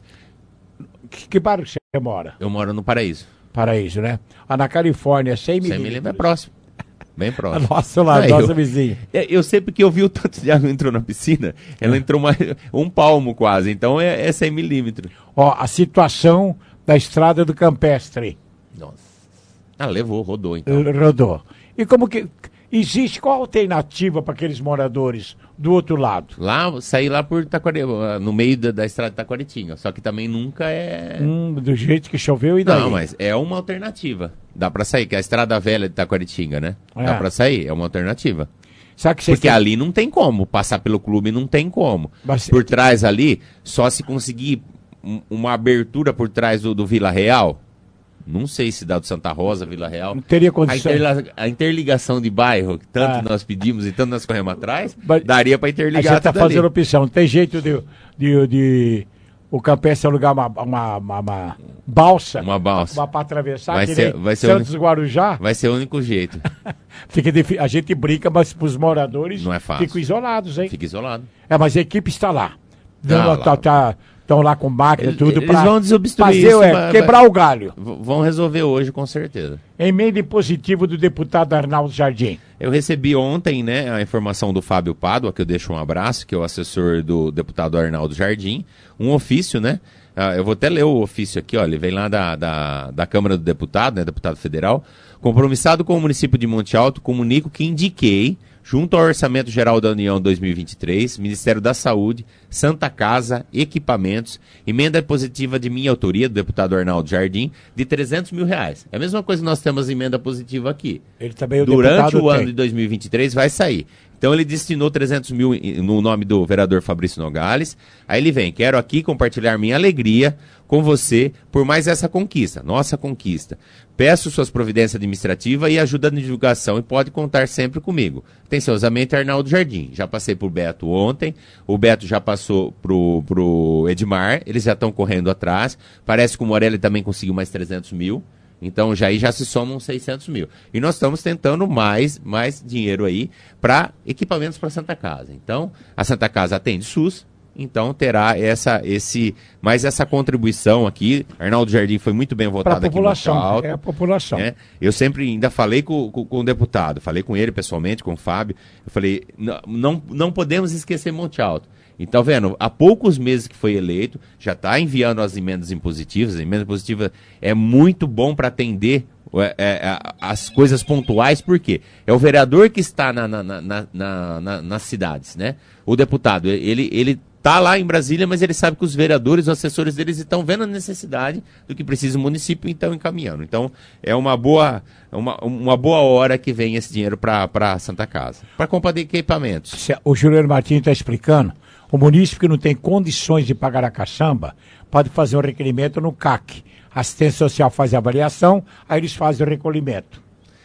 Que, que bairro você mora? Eu moro no Paraíso. Paraíso, né? Ah, na Califórnia, cem milímetros. cem milímetros é próximo. Bem próximo. Nossa, lá, não, nossa eu, vizinha. Eu sei porque eu vi o tanto de água entrou na piscina, ela é. entrou mais, um palmo quase, então é, é cem milímetros. Ó, a situação da estrada do Campestre. Nossa. Ah, levou, rodou então. Rodou. E como que... Existe qual alternativa para aqueles moradores do outro lado? Lá, sair lá por Taquari, no meio da, da estrada de Taquaritinga, só que também nunca é... Hum, do jeito que choveu e daí? Não, mas é uma alternativa. Dá para sair, que é a estrada velha de Taquaritinga, né? É. Dá para sair, é uma alternativa. Sabe que Porque tem... ali não tem como, passar pelo clube não tem como. Mas... Por trás ali, só se conseguir um, uma abertura por trás do, do Vila Real... Não sei se dá do Santa Rosa, Vila Real. Não teria condição. A, interla... a interligação de bairro, que tanto ah. nós pedimos e tanto nós corremos atrás, Mas... daria para interligar. A gente está fazendo ali. opção. Não tem jeito de, de, de o Campestre alugar uma, uma, uma, uma balsa. Uma balsa. Para atravessar. Vai ser, vai ser Santos un... Guarujá. Vai ser o único jeito. Fica de... A gente brinca, mas para os moradores não é fácil. Ficam isolados, hein? Fica isolado. É, mas a equipe está lá. Dando, ah, tá, lá. tá, Estão lá com máquina, eles, tudo para fazer isso, é, vai, quebrar vai, o galho. Vão resolver hoje, com certeza. Emenda impositiva do deputado Arnaldo Jardim. Eu recebi ontem, né, a informação do Fábio Pádua, que eu deixo um abraço, que é o assessor do deputado Arnaldo Jardim, um ofício, né? Uh, eu vou até ler o ofício aqui, ó, ele vem lá da, da, da Câmara do Deputado, né, deputado federal. Compromissado com o município de Monte Alto, comunico que indiquei, junto ao Orçamento Geral da União dois mil e vinte e três, Ministério da Saúde, Santa Casa, Equipamentos, emenda positiva de minha autoria, do deputado Arnaldo Jardim, de trezentos mil reais. É a mesma coisa que nós temos emenda positiva aqui. Ele também, o Durante o ano tem. de dois mil e vinte e três vai sair. Então ele destinou trezentos mil no nome do vereador Fabrício Nogales. Aí ele vem, quero aqui compartilhar minha alegria com você por mais essa conquista, nossa conquista. Peço suas providências administrativas e ajuda na divulgação e pode contar sempre comigo. Atenciosamente, Arnaldo Jardim. Já passei por Beto ontem, o Beto já passou pro, pro Edmar, eles já estão correndo atrás. Parece que o Morelli também conseguiu mais trezentos mil. Então já aí já se somam seiscentos mil. E nós estamos tentando mais, mais dinheiro aí para equipamentos para Santa Casa. Então, a Santa Casa atende SUS, então terá essa, esse, mais essa contribuição aqui. Arnaldo Jardim foi muito bem votado aqui no Monte Alto. É a população. Né? Eu sempre ainda falei com, com, com o deputado, falei com ele pessoalmente, com o Fábio. Eu falei, não, não, não podemos esquecer Monte Alto. Então, vendo, há poucos meses que foi eleito, já está enviando as emendas impositivas. A emenda positiva é muito bom para atender é, é, as coisas pontuais, porque é o vereador que está na, na, na, na, na, nas cidades, né? O deputado, ele, ele está lá em Brasília, mas ele sabe que os vereadores, os assessores deles estão vendo a necessidade do que precisa o município e estão encaminhando. Então, é uma boa, uma, uma boa hora que vem esse dinheiro para a Santa Casa, para compra de equipamentos. O Juliano Martins está explicando. O munícipe que não tem condições de pagar a caçamba pode fazer um requerimento no C A C. A assistência social faz a avaliação, aí eles fazem o recolhimento.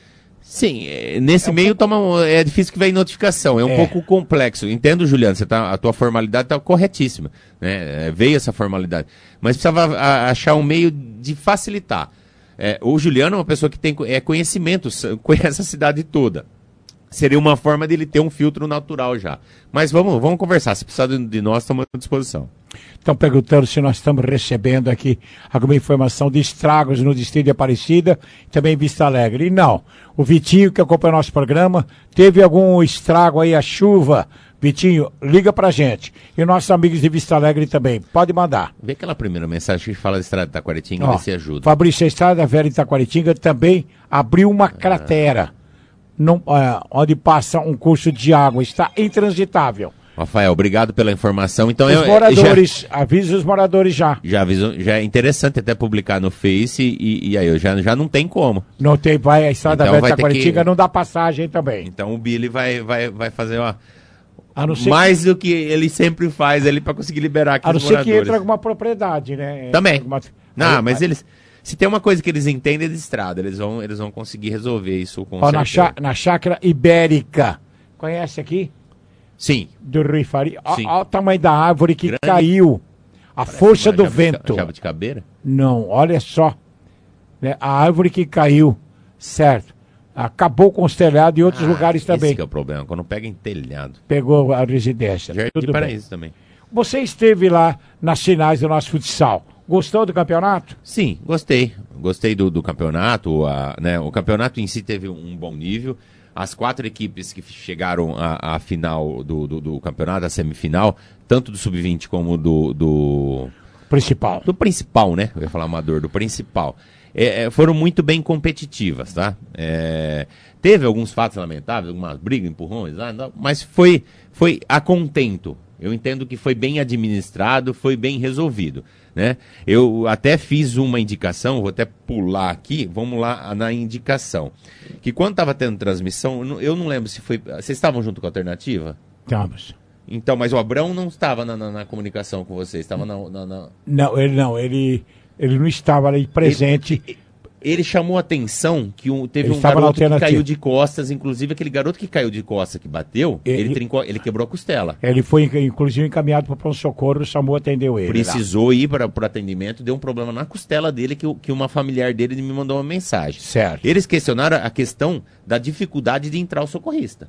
Sim, nesse é um meio pouco... toma, é difícil que venha notificação, é um é. pouco complexo. Entendo, Juliano, você tá, a tua formalidade está corretíssima, né? Veio essa formalidade. Mas precisava a, achar um meio de facilitar. É, o Juliano é uma pessoa que tem é, conhecimento, conhece a cidade toda. Seria uma forma dele ter um filtro natural já. Mas vamos, vamos conversar, se precisar de, de nós, estamos à disposição. Estão perguntando se nós estamos recebendo aqui alguma informação de estragos no distrito de Aparecida, também em Vista Alegre. E não, o Vitinho que acompanha o nosso programa, teve algum estrago aí, a chuva. Vitinho, liga pra gente. E nossos amigos de Vista Alegre também, pode mandar. Vê aquela primeira mensagem que fala da Estrada de Itaquaritinga, vê se ajuda. Fabrício, a Estrada Velha de Itaquaritinga também abriu uma cratera, ah. não, é, onde passa um curso de água, está intransitável. Rafael, obrigado pela informação. Então, os eu, moradores, já, avisa os moradores já. Já aviso, já é interessante até publicar no Face e, e aí eu já, já não tem como. Não tem, vai, a Estrada então, Velha de Itaquaritinga que... não dá passagem também. Então o Billy vai, vai, vai fazer uma... A não ser mais que... do que ele sempre faz ali para conseguir liberar aqui a não os ser moradores. que entre alguma propriedade, né? Também. Alguma... Não, aí, mas aí... eles... Se tem uma coisa que eles entendem é de estrada, eles vão, eles vão conseguir resolver isso com Ó, certeza. Na, chá, na Chácara Ibérica. Conhece aqui? Sim. Do Rio Faria. Olha o tamanho da árvore que Grande. caiu. A Parece força do vento. Jabuticabeira? Não, olha só. Né? A árvore que caiu, certo. Acabou com os telhados e outros ah, lugares também. Esse que é o problema, quando pega em telhado. Pegou a residência. Jardim Tudo Paraíso bem. também. Você esteve lá nas finais do nosso futsal. Gostou do campeonato? Sim, gostei. Gostei do, do campeonato. A, né, o campeonato em si teve um bom nível. As quatro equipes que chegaram à, à final do, do, do campeonato, à semifinal, tanto do sub vinte como do, do... Principal. Do principal, né? Eu ia falar amador, do principal. É, foram muito bem competitivas, tá? É, teve alguns fatos lamentáveis, algumas brigas, empurrões, mas foi, foi a contento. Eu entendo que foi bem administrado, foi bem resolvido, né? Eu até fiz uma indicação, vou até pular aqui, vamos lá na indicação. Que quando estava tendo transmissão, eu não lembro se foi... Vocês estavam junto com a Alternativa? Estávamos. Então, mas o Abrão não estava na, na, na comunicação com vocês, estava na, na, na... Não, ele não, ele, ele não estava ali presente... Ele... Ele chamou a atenção que um, teve ele um garoto que caiu de costas, inclusive aquele garoto que caiu de costas que bateu, ele, ele, trincou, ele quebrou a costela. Ele foi, inclusive, encaminhado para o pronto-socorro, o SAMU atendeu ele. Precisou lá. ir para o atendimento, deu um problema na costela dele, que, que uma familiar dele me mandou uma mensagem. Certo. Eles questionaram a questão da dificuldade de entrar o socorrista.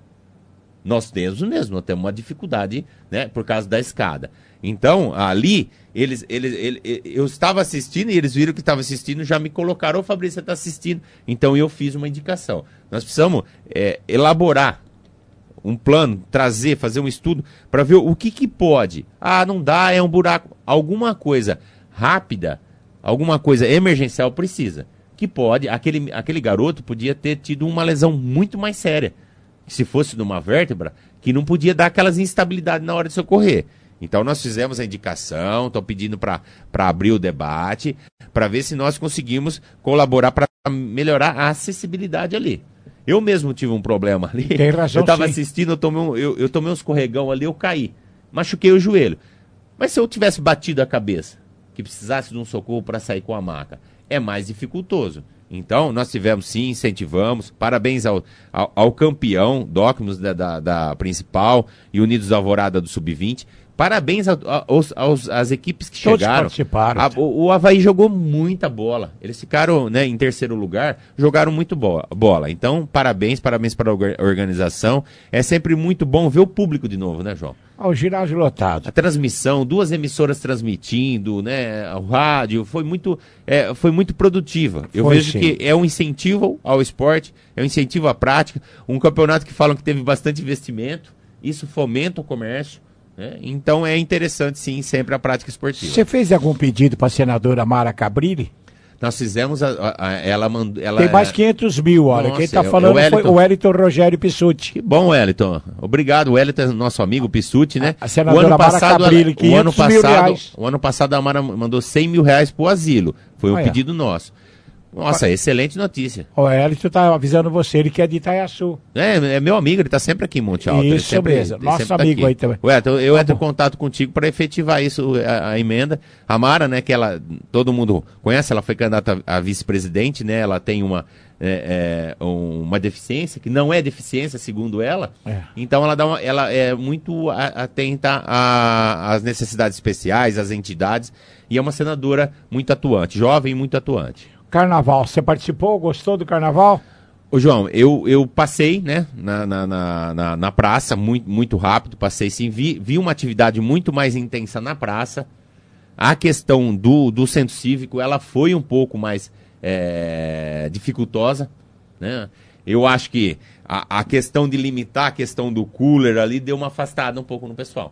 Nós temos mesmo, nós temos uma dificuldade, né, por causa da escada. Então, ali, eles, eles, eles, eu estava assistindo e eles viram que estava assistindo, já me colocaram, ô Fabrício, você está assistindo. Então, eu fiz uma indicação. Nós precisamos é, elaborar um plano, trazer, fazer um estudo para ver o que, que pode. Ah, não dá, é um buraco. Alguma coisa rápida, alguma coisa emergencial precisa. Que pode, aquele, aquele garoto podia ter tido uma lesão muito mais séria. Se fosse de uma vértebra, que não podia dar aquelas instabilidades na hora de socorrer. Então nós fizemos a indicação, estou pedindo para abrir o debate, para ver se nós conseguimos colaborar para melhorar a acessibilidade ali. Eu mesmo tive um problema ali. Tem razão, eu estava sim. assistindo, eu tomei, um, eu, eu tomei um escorregão ali, eu caí. Machuquei o joelho. Mas se eu tivesse batido a cabeça, que precisasse de um socorro para sair com a maca, é mais dificultoso. Então, nós tivemos sim, incentivamos, parabéns ao, ao, ao campeão, Docmus da, da, da principal e Unidos da Alvorada do sub vinte. Parabéns a, a, aos, aos, às equipes que Todos chegaram. participaram. A, o, o Avaí jogou muita bola. Eles ficaram, né, em terceiro lugar, jogaram muito boa, bola. Então, parabéns, parabéns para a organização. É sempre muito bom ver o público de novo, né, João? O ginásio lotado. A transmissão, duas emissoras transmitindo, né, o rádio, foi muito, é, foi muito produtiva. Eu foi, vejo sim. que é um incentivo ao esporte, é um incentivo à prática, um campeonato que falam que teve bastante investimento, isso fomenta o comércio, né? Então é interessante sim sempre a prática esportiva. Você fez algum pedido para a senadora Mara Cabrilli? Nós fizemos, a, a, a, ela mandou... Ela, tem mais quinhentos mil, olha. Nossa, quem está falando é o foi o Wellington Rogério Pissuti. Que bom, Wellington. Obrigado, o Wellington é nosso amigo Pissuti, né? A, a senadora o ano Mara passado, Cabrilli, o ano passado, mil reais. O ano passado a Mara mandou cem mil reais para o asilo. Foi um ah, pedido é. nosso. Nossa, excelente notícia. O Hélio tá avisando você, ele que é de Itaiaçu. É, é meu amigo, ele tá sempre aqui em Monte Alto. Isso ele sempre, mesmo, ele nosso sempre tá amigo aqui. aí também. Ué, eu, eu entro em contato contigo para efetivar isso, a, a emenda. A Mara, né, que ela, todo mundo conhece, ela foi candidata a, a vice-presidente, né, ela tem uma, é, é, uma deficiência, que não é deficiência, segundo ela. É. Então ela, dá uma, ela é muito a, atenta às necessidades especiais, às entidades, e é uma senadora muito atuante, jovem e muito atuante. Carnaval, você participou? Gostou do carnaval? Ô João, eu, eu passei, né, na, na, na, na, na praça, muito, muito rápido, passei sim, vi, vi uma atividade muito mais intensa na praça. A questão do, do centro cívico, ela foi um pouco mais é, dificultosa, né? Eu acho que a, a questão de limitar a questão do cooler ali deu uma afastada um pouco no pessoal.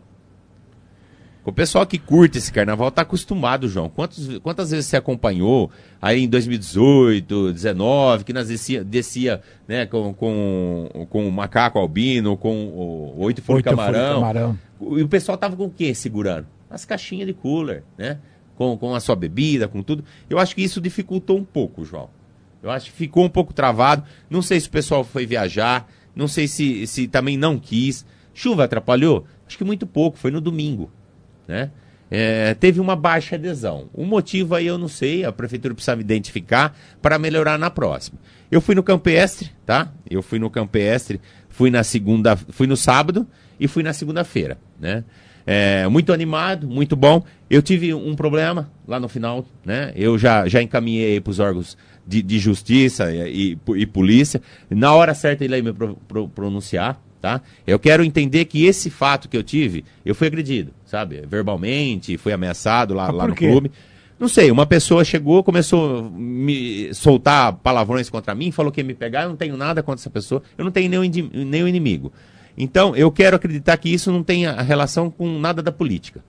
O pessoal que curte esse carnaval está acostumado, João. Quantos, quantas vezes você acompanhou aí em dois mil e dezoito, dezenove, que nós descia, descia né, com, com, com o macaco albino, com o, o oito folha camarão. camarão. E o pessoal tava com o quê segurando? As caixinhas de cooler, né? Com, com a sua bebida, com tudo. Eu acho que isso dificultou um pouco, João. Eu acho que ficou um pouco travado. Não sei se o pessoal foi viajar, não sei se, se também não quis. Chuva atrapalhou? Acho que muito pouco, foi no domingo. Né? É, teve uma baixa adesão. O motivo aí eu não sei, a prefeitura precisava identificar para melhorar na próxima. Eu fui no campestre, tá? Eu fui no campestre, fui na segunda, fui no sábado e fui na segunda-feira, né? É, muito animado, muito bom. Eu tive um problema lá no final, né? Eu já, já encaminhei para os órgãos de, de justiça e, e, e polícia. Na hora certa ele ia me pro, pro, pronunciar. Tá? Eu quero entender que esse fato que eu tive, eu fui agredido, sabe? Verbalmente, fui ameaçado lá, lá no clube. Não sei, uma pessoa chegou, começou a me soltar palavrões contra mim, falou que ia me pegar, eu não tenho nada contra essa pessoa, eu não tenho nenhum, nenhum inimigo. Então, eu quero acreditar que isso não tenha relação com nada da política.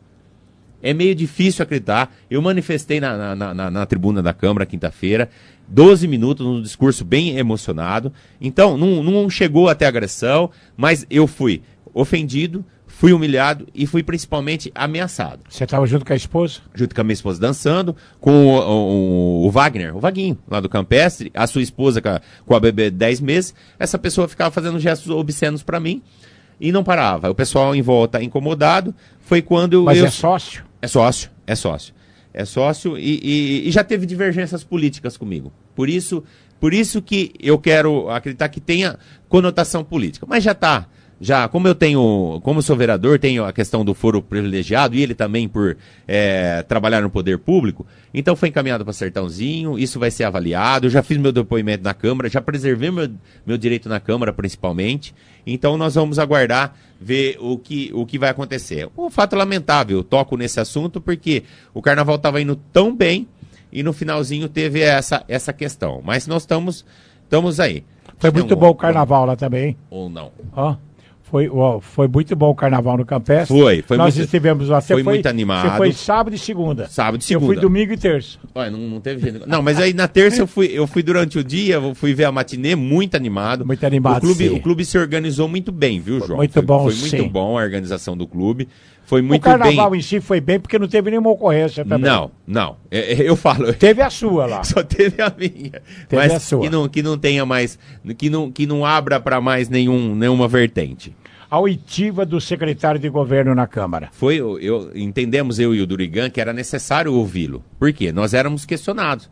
É meio difícil acreditar. Eu manifestei na, na, na, na tribuna da Câmara, quinta-feira, doze minutos, num discurso bem emocionado. Então, não, não chegou até agressão, mas eu fui ofendido, fui humilhado e fui principalmente ameaçado. Você estava junto com a esposa? Junto com a minha esposa dançando, com o, o, o Wagner, o Vaguinho, lá do Campestre, a sua esposa com a, com a bebê de dez meses. Essa pessoa ficava fazendo gestos obscenos para mim e não parava. O pessoal em volta incomodado. Foi quando Mas eu... é sócio? É sócio, é sócio. É sócio e, e, e já teve divergências políticas comigo. Por isso, por isso que eu quero acreditar que tenha conotação política. Mas já está. Já, como eu tenho, como eu sou vereador, tenho a questão do foro privilegiado e ele também por é, trabalhar no poder público, então foi encaminhado para Sertãozinho, isso vai ser avaliado, eu já fiz meu depoimento na Câmara, já preservei meu, meu direito na Câmara principalmente, então nós vamos aguardar ver o que, o que vai acontecer. Um fato lamentável, eu toco nesse assunto porque o Carnaval estava indo tão bem e no finalzinho teve essa, essa questão, mas nós estamos, estamos aí. Foi muito um, bom o Carnaval lá também. Ou não. Ó. Foi, ó, foi muito bom o carnaval no Campestre. Foi, foi Nós muito, estivemos lá. Você foi, foi muito animado. Você foi sábado e segunda. Sábado e segunda. Eu fui domingo e terça. Olha, não, não teve jeito. Não, mas aí na terça eu fui, eu fui durante o dia, eu fui ver a matinê, muito animado. Muito animado, o clube, sim. o clube se organizou muito bem, viu, João? Muito foi, bom, Foi sim. muito bom a organização do clube. Foi muito o carnaval bem... em si foi bem porque não teve nenhuma ocorrência também. Não, não. Eu, eu falo. Teve a sua lá. Só teve a minha. Teve mas a sua. Que não, que não tenha mais, que não, que não abra para mais nenhum, nenhuma vertente. A oitiva do secretário de governo na Câmara. Foi, eu, entendemos eu e o Durigan que era necessário ouvi-lo. Por quê? Nós éramos questionados.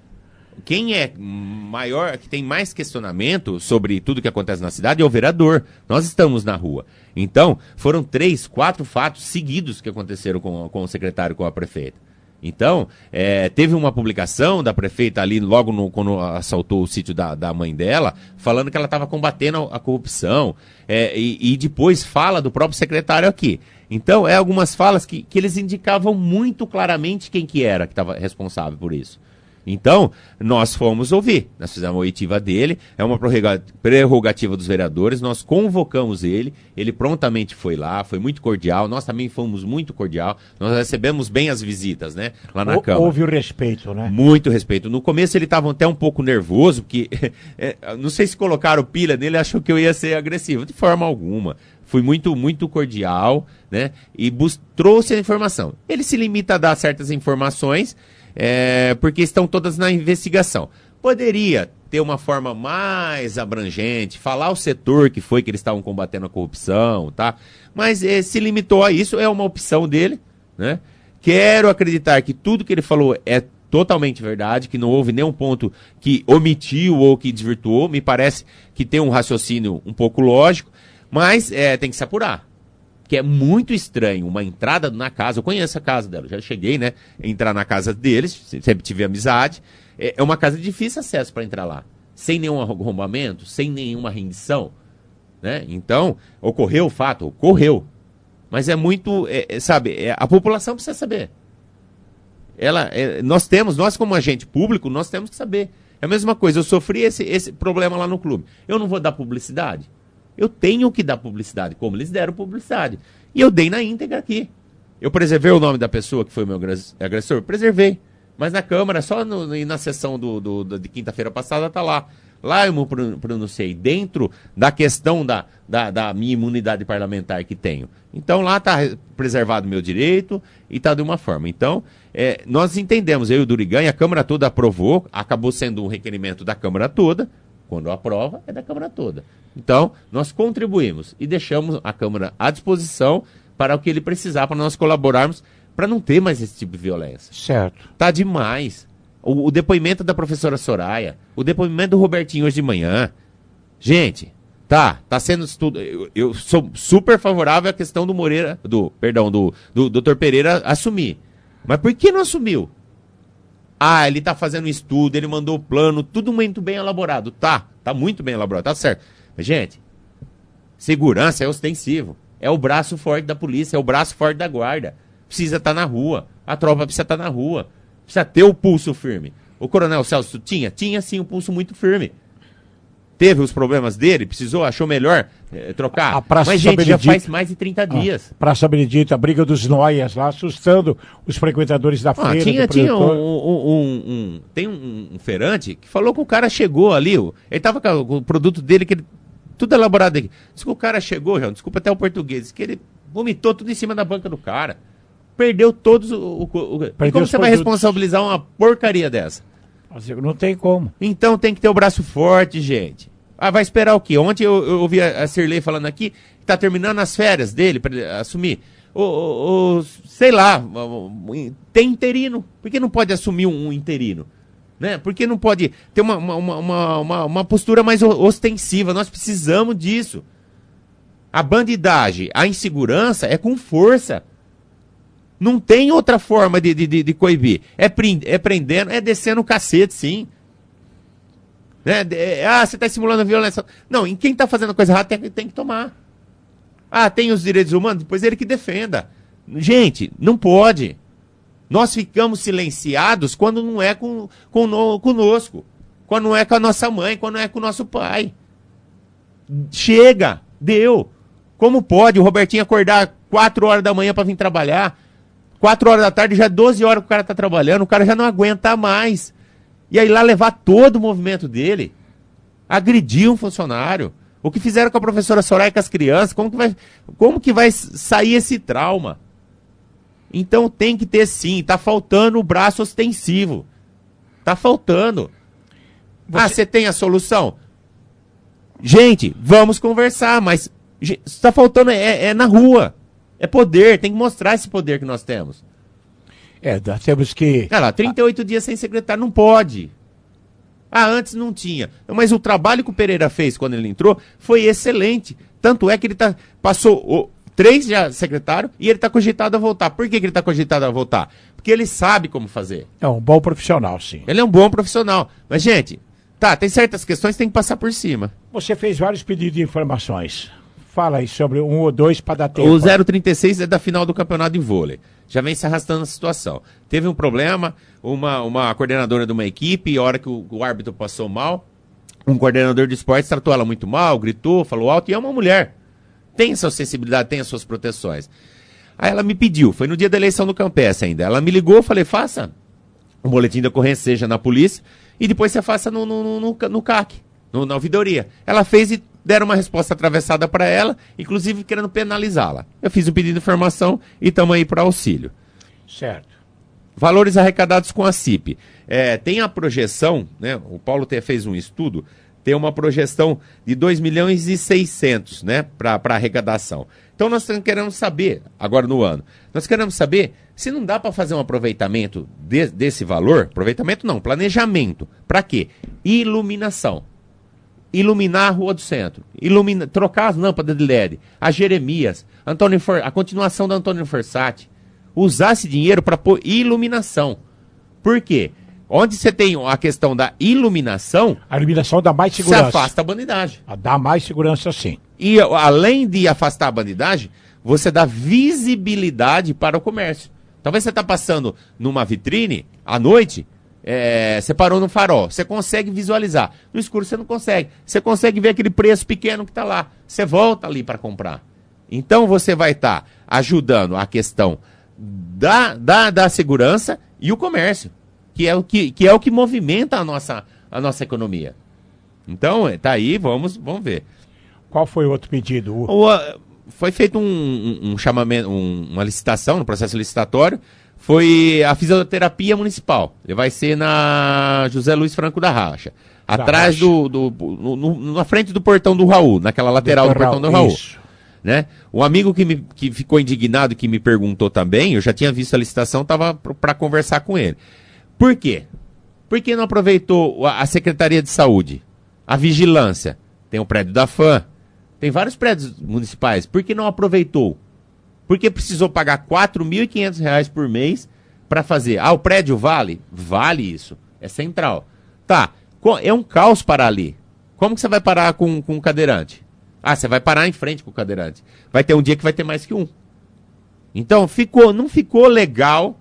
Quem é maior, que tem mais questionamento sobre tudo que acontece na cidade é o vereador. Nós estamos na rua. Então, foram três, quatro fatos seguidos que aconteceram com, com o secretário, com a prefeita. Então, é, teve uma publicação da prefeita ali, logo no, quando assaltou o sítio da, da mãe dela, falando que ela estava combatendo a corrupção. É, e, e depois fala do próprio secretário aqui. Então, é algumas falas que, que eles indicavam muito claramente quem que era que estava responsável por isso. Então, nós fomos ouvir, nós fizemos a oitiva dele, é uma prerrogativa dos vereadores, nós convocamos ele, ele prontamente foi lá, foi muito cordial, nós também fomos muito cordial, nós recebemos bem as visitas, né, lá na o, Câmara. Houve o respeito, né? Muito respeito. No começo ele estava até um pouco nervoso, porque, é, não sei se colocaram pilha nele, achou que eu ia ser agressivo, de forma alguma. Fui muito, muito cordial, né, e trouxe a informação. Ele se limita a dar certas informações, É, porque estão todas na investigação. Poderia ter uma forma mais abrangente, falar o setor que foi que eles estavam combatendo a corrupção, tá? Mas eh, se limitou a isso, é uma opção dele, né? Quero acreditar que tudo que ele falou é totalmente verdade, que não houve nenhum ponto que omitiu ou que desvirtuou. Me parece que tem um raciocínio um pouco lógico, mas é, tem que se apurar. Que é muito estranho uma entrada na casa. Eu conheço a casa dela, já cheguei, né? Entrar na casa deles, sempre tive amizade. É, é uma casa de difícil acesso para entrar lá. Sem nenhum arrombamento, sem nenhuma rendição. Né? Então, ocorreu o fato, ocorreu. Mas é muito, é, é, sabe, é, a população precisa saber. Ela, é, nós temos, nós como agente público, nós temos que saber. É a mesma coisa, eu sofri esse, esse problema lá no clube. Eu não vou dar publicidade? Eu tenho que dar publicidade, como eles deram publicidade. E eu dei na íntegra aqui. Eu preservei o nome da pessoa que foi o meu agressor? Preservei. Mas na Câmara, só no, na sessão do, do, do, de quinta-feira passada, tá lá. Lá eu me pronunciei, dentro da questão da, da, da minha imunidade parlamentar que tenho. Então lá está preservado o meu direito e está de uma forma. Então, é, nós entendemos, eu e o Durigan, e a Câmara toda aprovou, acabou sendo um requerimento da Câmara toda, quando aprova, é da Câmara toda. Então, nós contribuímos e deixamos a Câmara à disposição para o que ele precisar, para nós colaborarmos, para não ter mais esse tipo de violência. Certo. Tá demais. O, o depoimento da professora Soraya, o depoimento do Robertinho hoje de manhã. Gente, tá, tá sendo estudo. Eu, eu sou super favorável à questão do Moreira, do, perdão, do, do doutor Pereira assumir. Mas por que não assumiu? Ah, ele tá fazendo um estudo, ele mandou o plano, tudo muito bem elaborado. Tá, tá muito bem elaborado, tá certo. Mas, gente, segurança é ostensivo. É o braço forte da polícia, é o braço forte da guarda. Precisa estar na rua, a tropa precisa estar na rua. Precisa ter o pulso firme. O Coronel Celso tinha? Tinha sim um pulso muito firme. Teve os problemas dele, precisou, achou melhor eh, trocar. A Praça Mas, gente, Benedito, já faz mais de trinta dias. Ah, Praça Benedito, a briga dos noias lá, assustando os frequentadores da ah, feira. Tinha, tinha um, um, um, um... Tem um, um feirante que falou que o cara chegou ali, ó, ele tava com o produto dele, que ele, tudo elaborado aqui. Diz que o cara chegou, João, desculpa até o português, diz que ele vomitou tudo em cima da banca do cara. Perdeu todos o... o, o e como você vai responsabilizar uma porcaria dessa? Não tem como. Então tem que ter o braço forte, gente. Ah, vai esperar o quê? Ontem eu, eu ouvi a, a Cirlei falando aqui que tá terminando as férias dele para assumir. O, o, o, sei lá, tem interino. Por que não pode assumir um, um interino? Né? Por que não pode ter uma, uma, uma, uma, uma postura mais ostensiva? Nós precisamos disso. A bandidagem, a insegurança é com força. Não tem outra forma de, de, de coibir. É, prend, é prendendo, é descendo o cacete, sim. Né? É, ah, você está simulando a violência. Não, em quem está fazendo a coisa errada tem, tem que tomar. Ah, tem os direitos humanos? Depois ele que defenda. Gente, não pode. Nós ficamos silenciados quando não é com, com no, conosco. Quando não é com a nossa mãe, quando não é com o nosso pai. Chega, deu. Como pode o Robertinho acordar quatro horas da manhã para vir trabalhar? quatro horas da tarde, já é doze horas que o cara tá trabalhando, o cara já não aguenta mais. E aí lá levar todo o movimento dele, agredir um funcionário. O que fizeram com a professora Soraya e com as crianças, como que vai, como que vai sair esse trauma? Então tem que ter sim, tá faltando o braço ostensivo. Tá faltando. Você... Ah, você tem a solução? Gente, vamos conversar, mas está faltando é, é na rua. É poder, tem que mostrar esse poder que nós temos. É, nós temos que... Olha lá, trinta e oito dias sem secretário, não pode. Ah, antes não tinha. Mas o trabalho que o Pereira fez quando ele entrou foi excelente. Tanto é que ele tá, passou o, três já secretário e ele está cogitado a voltar. Por que, que ele está cogitado a voltar? Porque ele sabe como fazer. É um bom profissional, sim. Ele é um bom profissional. Mas, gente, tá, tem certas questões que tem que passar por cima. Você fez vários pedidos de informações. Fala aí sobre um ou dois para dar tempo. O zero trinta e seis é da final do campeonato de vôlei. Já vem se arrastando a situação. Teve um problema, uma, uma coordenadora de uma equipe, a hora que o, o árbitro passou mal, um coordenador de esportes tratou ela muito mal, gritou, falou alto, e é uma mulher. Tem essa sensibilidade, tem as suas proteções. Aí ela me pediu, foi no dia da eleição do Campestre ainda. Ela me ligou, falei, faça um boletim de ocorrência, seja na polícia, e depois você faça no, no, no, no, no C A C, no, na ouvidoria. Ela fez e deram uma resposta atravessada para ela, inclusive querendo penalizá-la. Eu fiz o pedido de informação e estamos aí para auxílio. Certo. valores arrecadados com a C I P. É, tem a projeção, né? O Paulo até fez um estudo, tem uma projeção de dois milhões e seiscentos, né? Para arrecadação. Então nós queremos saber, agora no ano, nós queremos saber se não dá para fazer um aproveitamento de, desse valor, aproveitamento não, planejamento. Para quê? Iluminação. Iluminar a Rua do Centro, ilumina, trocar as lâmpadas de L E D, a Jeremias, Antônio For, a continuação da Antônio Forsatti, usar esse dinheiro para pôr iluminação. Por quê? Onde você tem a questão da iluminação, a iluminação dá mais segurança. Se afasta a bandidagem. Dá mais segurança, sim. E além de afastar a bandidagem, você dá visibilidade para o comércio. Talvez você está passando numa vitrine à noite, é, você parou no farol, você consegue visualizar. No escuro você não consegue. Você consegue ver aquele preço pequeno que está lá. Você volta ali para comprar. Então você vai estar tá ajudando a questão da, da, da segurança e o comércio, que é o que, que, é o que movimenta a nossa, a nossa economia. Então, tá aí, vamos, vamos ver. Qual foi o outro pedido? O, foi feito um, um, um chamamento, um, uma licitação, no processo licitatório. Foi a fisioterapia municipal. Ele vai ser na José Luiz Franco da Rocha. Atrás da do, do, do no, na frente do portão do Raul, naquela lateral do, do portão do Raul. Isso. Né? Um amigo que, me, que ficou indignado, que me perguntou também, eu já tinha visto a licitação, estava para conversar com ele. Por quê? Por que não aproveitou a, a Secretaria de Saúde? A vigilância? Tem o prédio da F A M, tem vários prédios municipais. Por que não aproveitou? Porque precisou pagar quatro mil e quinhentos reais por mês para fazer. Ah, o prédio vale? Vale isso. É central. Tá, é um caos parar ali. Como que você vai parar com, com um cadeirante? Ah, você vai parar em frente com o cadeirante. Vai ter um dia que vai ter mais que um. Então, ficou, não ficou legal.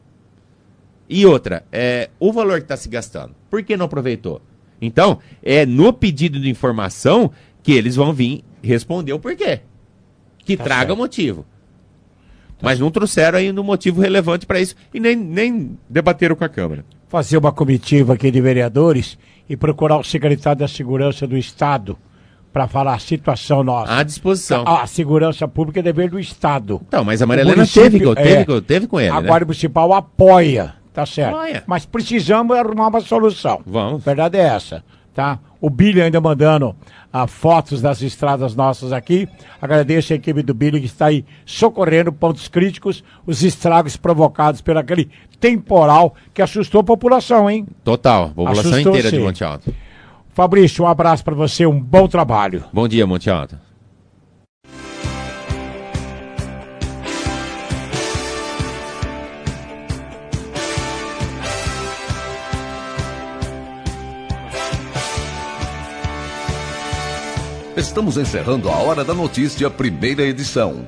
E outra, é, o valor que está se gastando. Por que não aproveitou? Então, é no pedido de informação que eles vão vir responder o porquê. Que tá traga o motivo. Mas não trouxeram ainda um motivo relevante para isso e nem, nem debateram com a Câmara. Fazer uma comitiva aqui de vereadores e procurar o secretário da Segurança do Estado para falar a situação nossa. À disposição. A, a segurança pública é dever do Estado. Então, mas a Maria Helena teve, teve, é, teve com ele, a né? Guarda Municipal apoia, tá certo. Apoia. Mas precisamos arrumar uma solução. Vamos. A verdade é essa, tá? O Billy ainda mandando ah, fotos das estradas nossas aqui. Agradeço a equipe do Billy que está aí socorrendo pontos críticos, os estragos provocados por aquele temporal que assustou a população, hein? Total, a população assustou, inteira sim. De Monte Alto. Fabrício, um abraço para você, um bom trabalho. Bom dia, Monte Alto. Estamos encerrando a Hora da Notícia, primeira edição.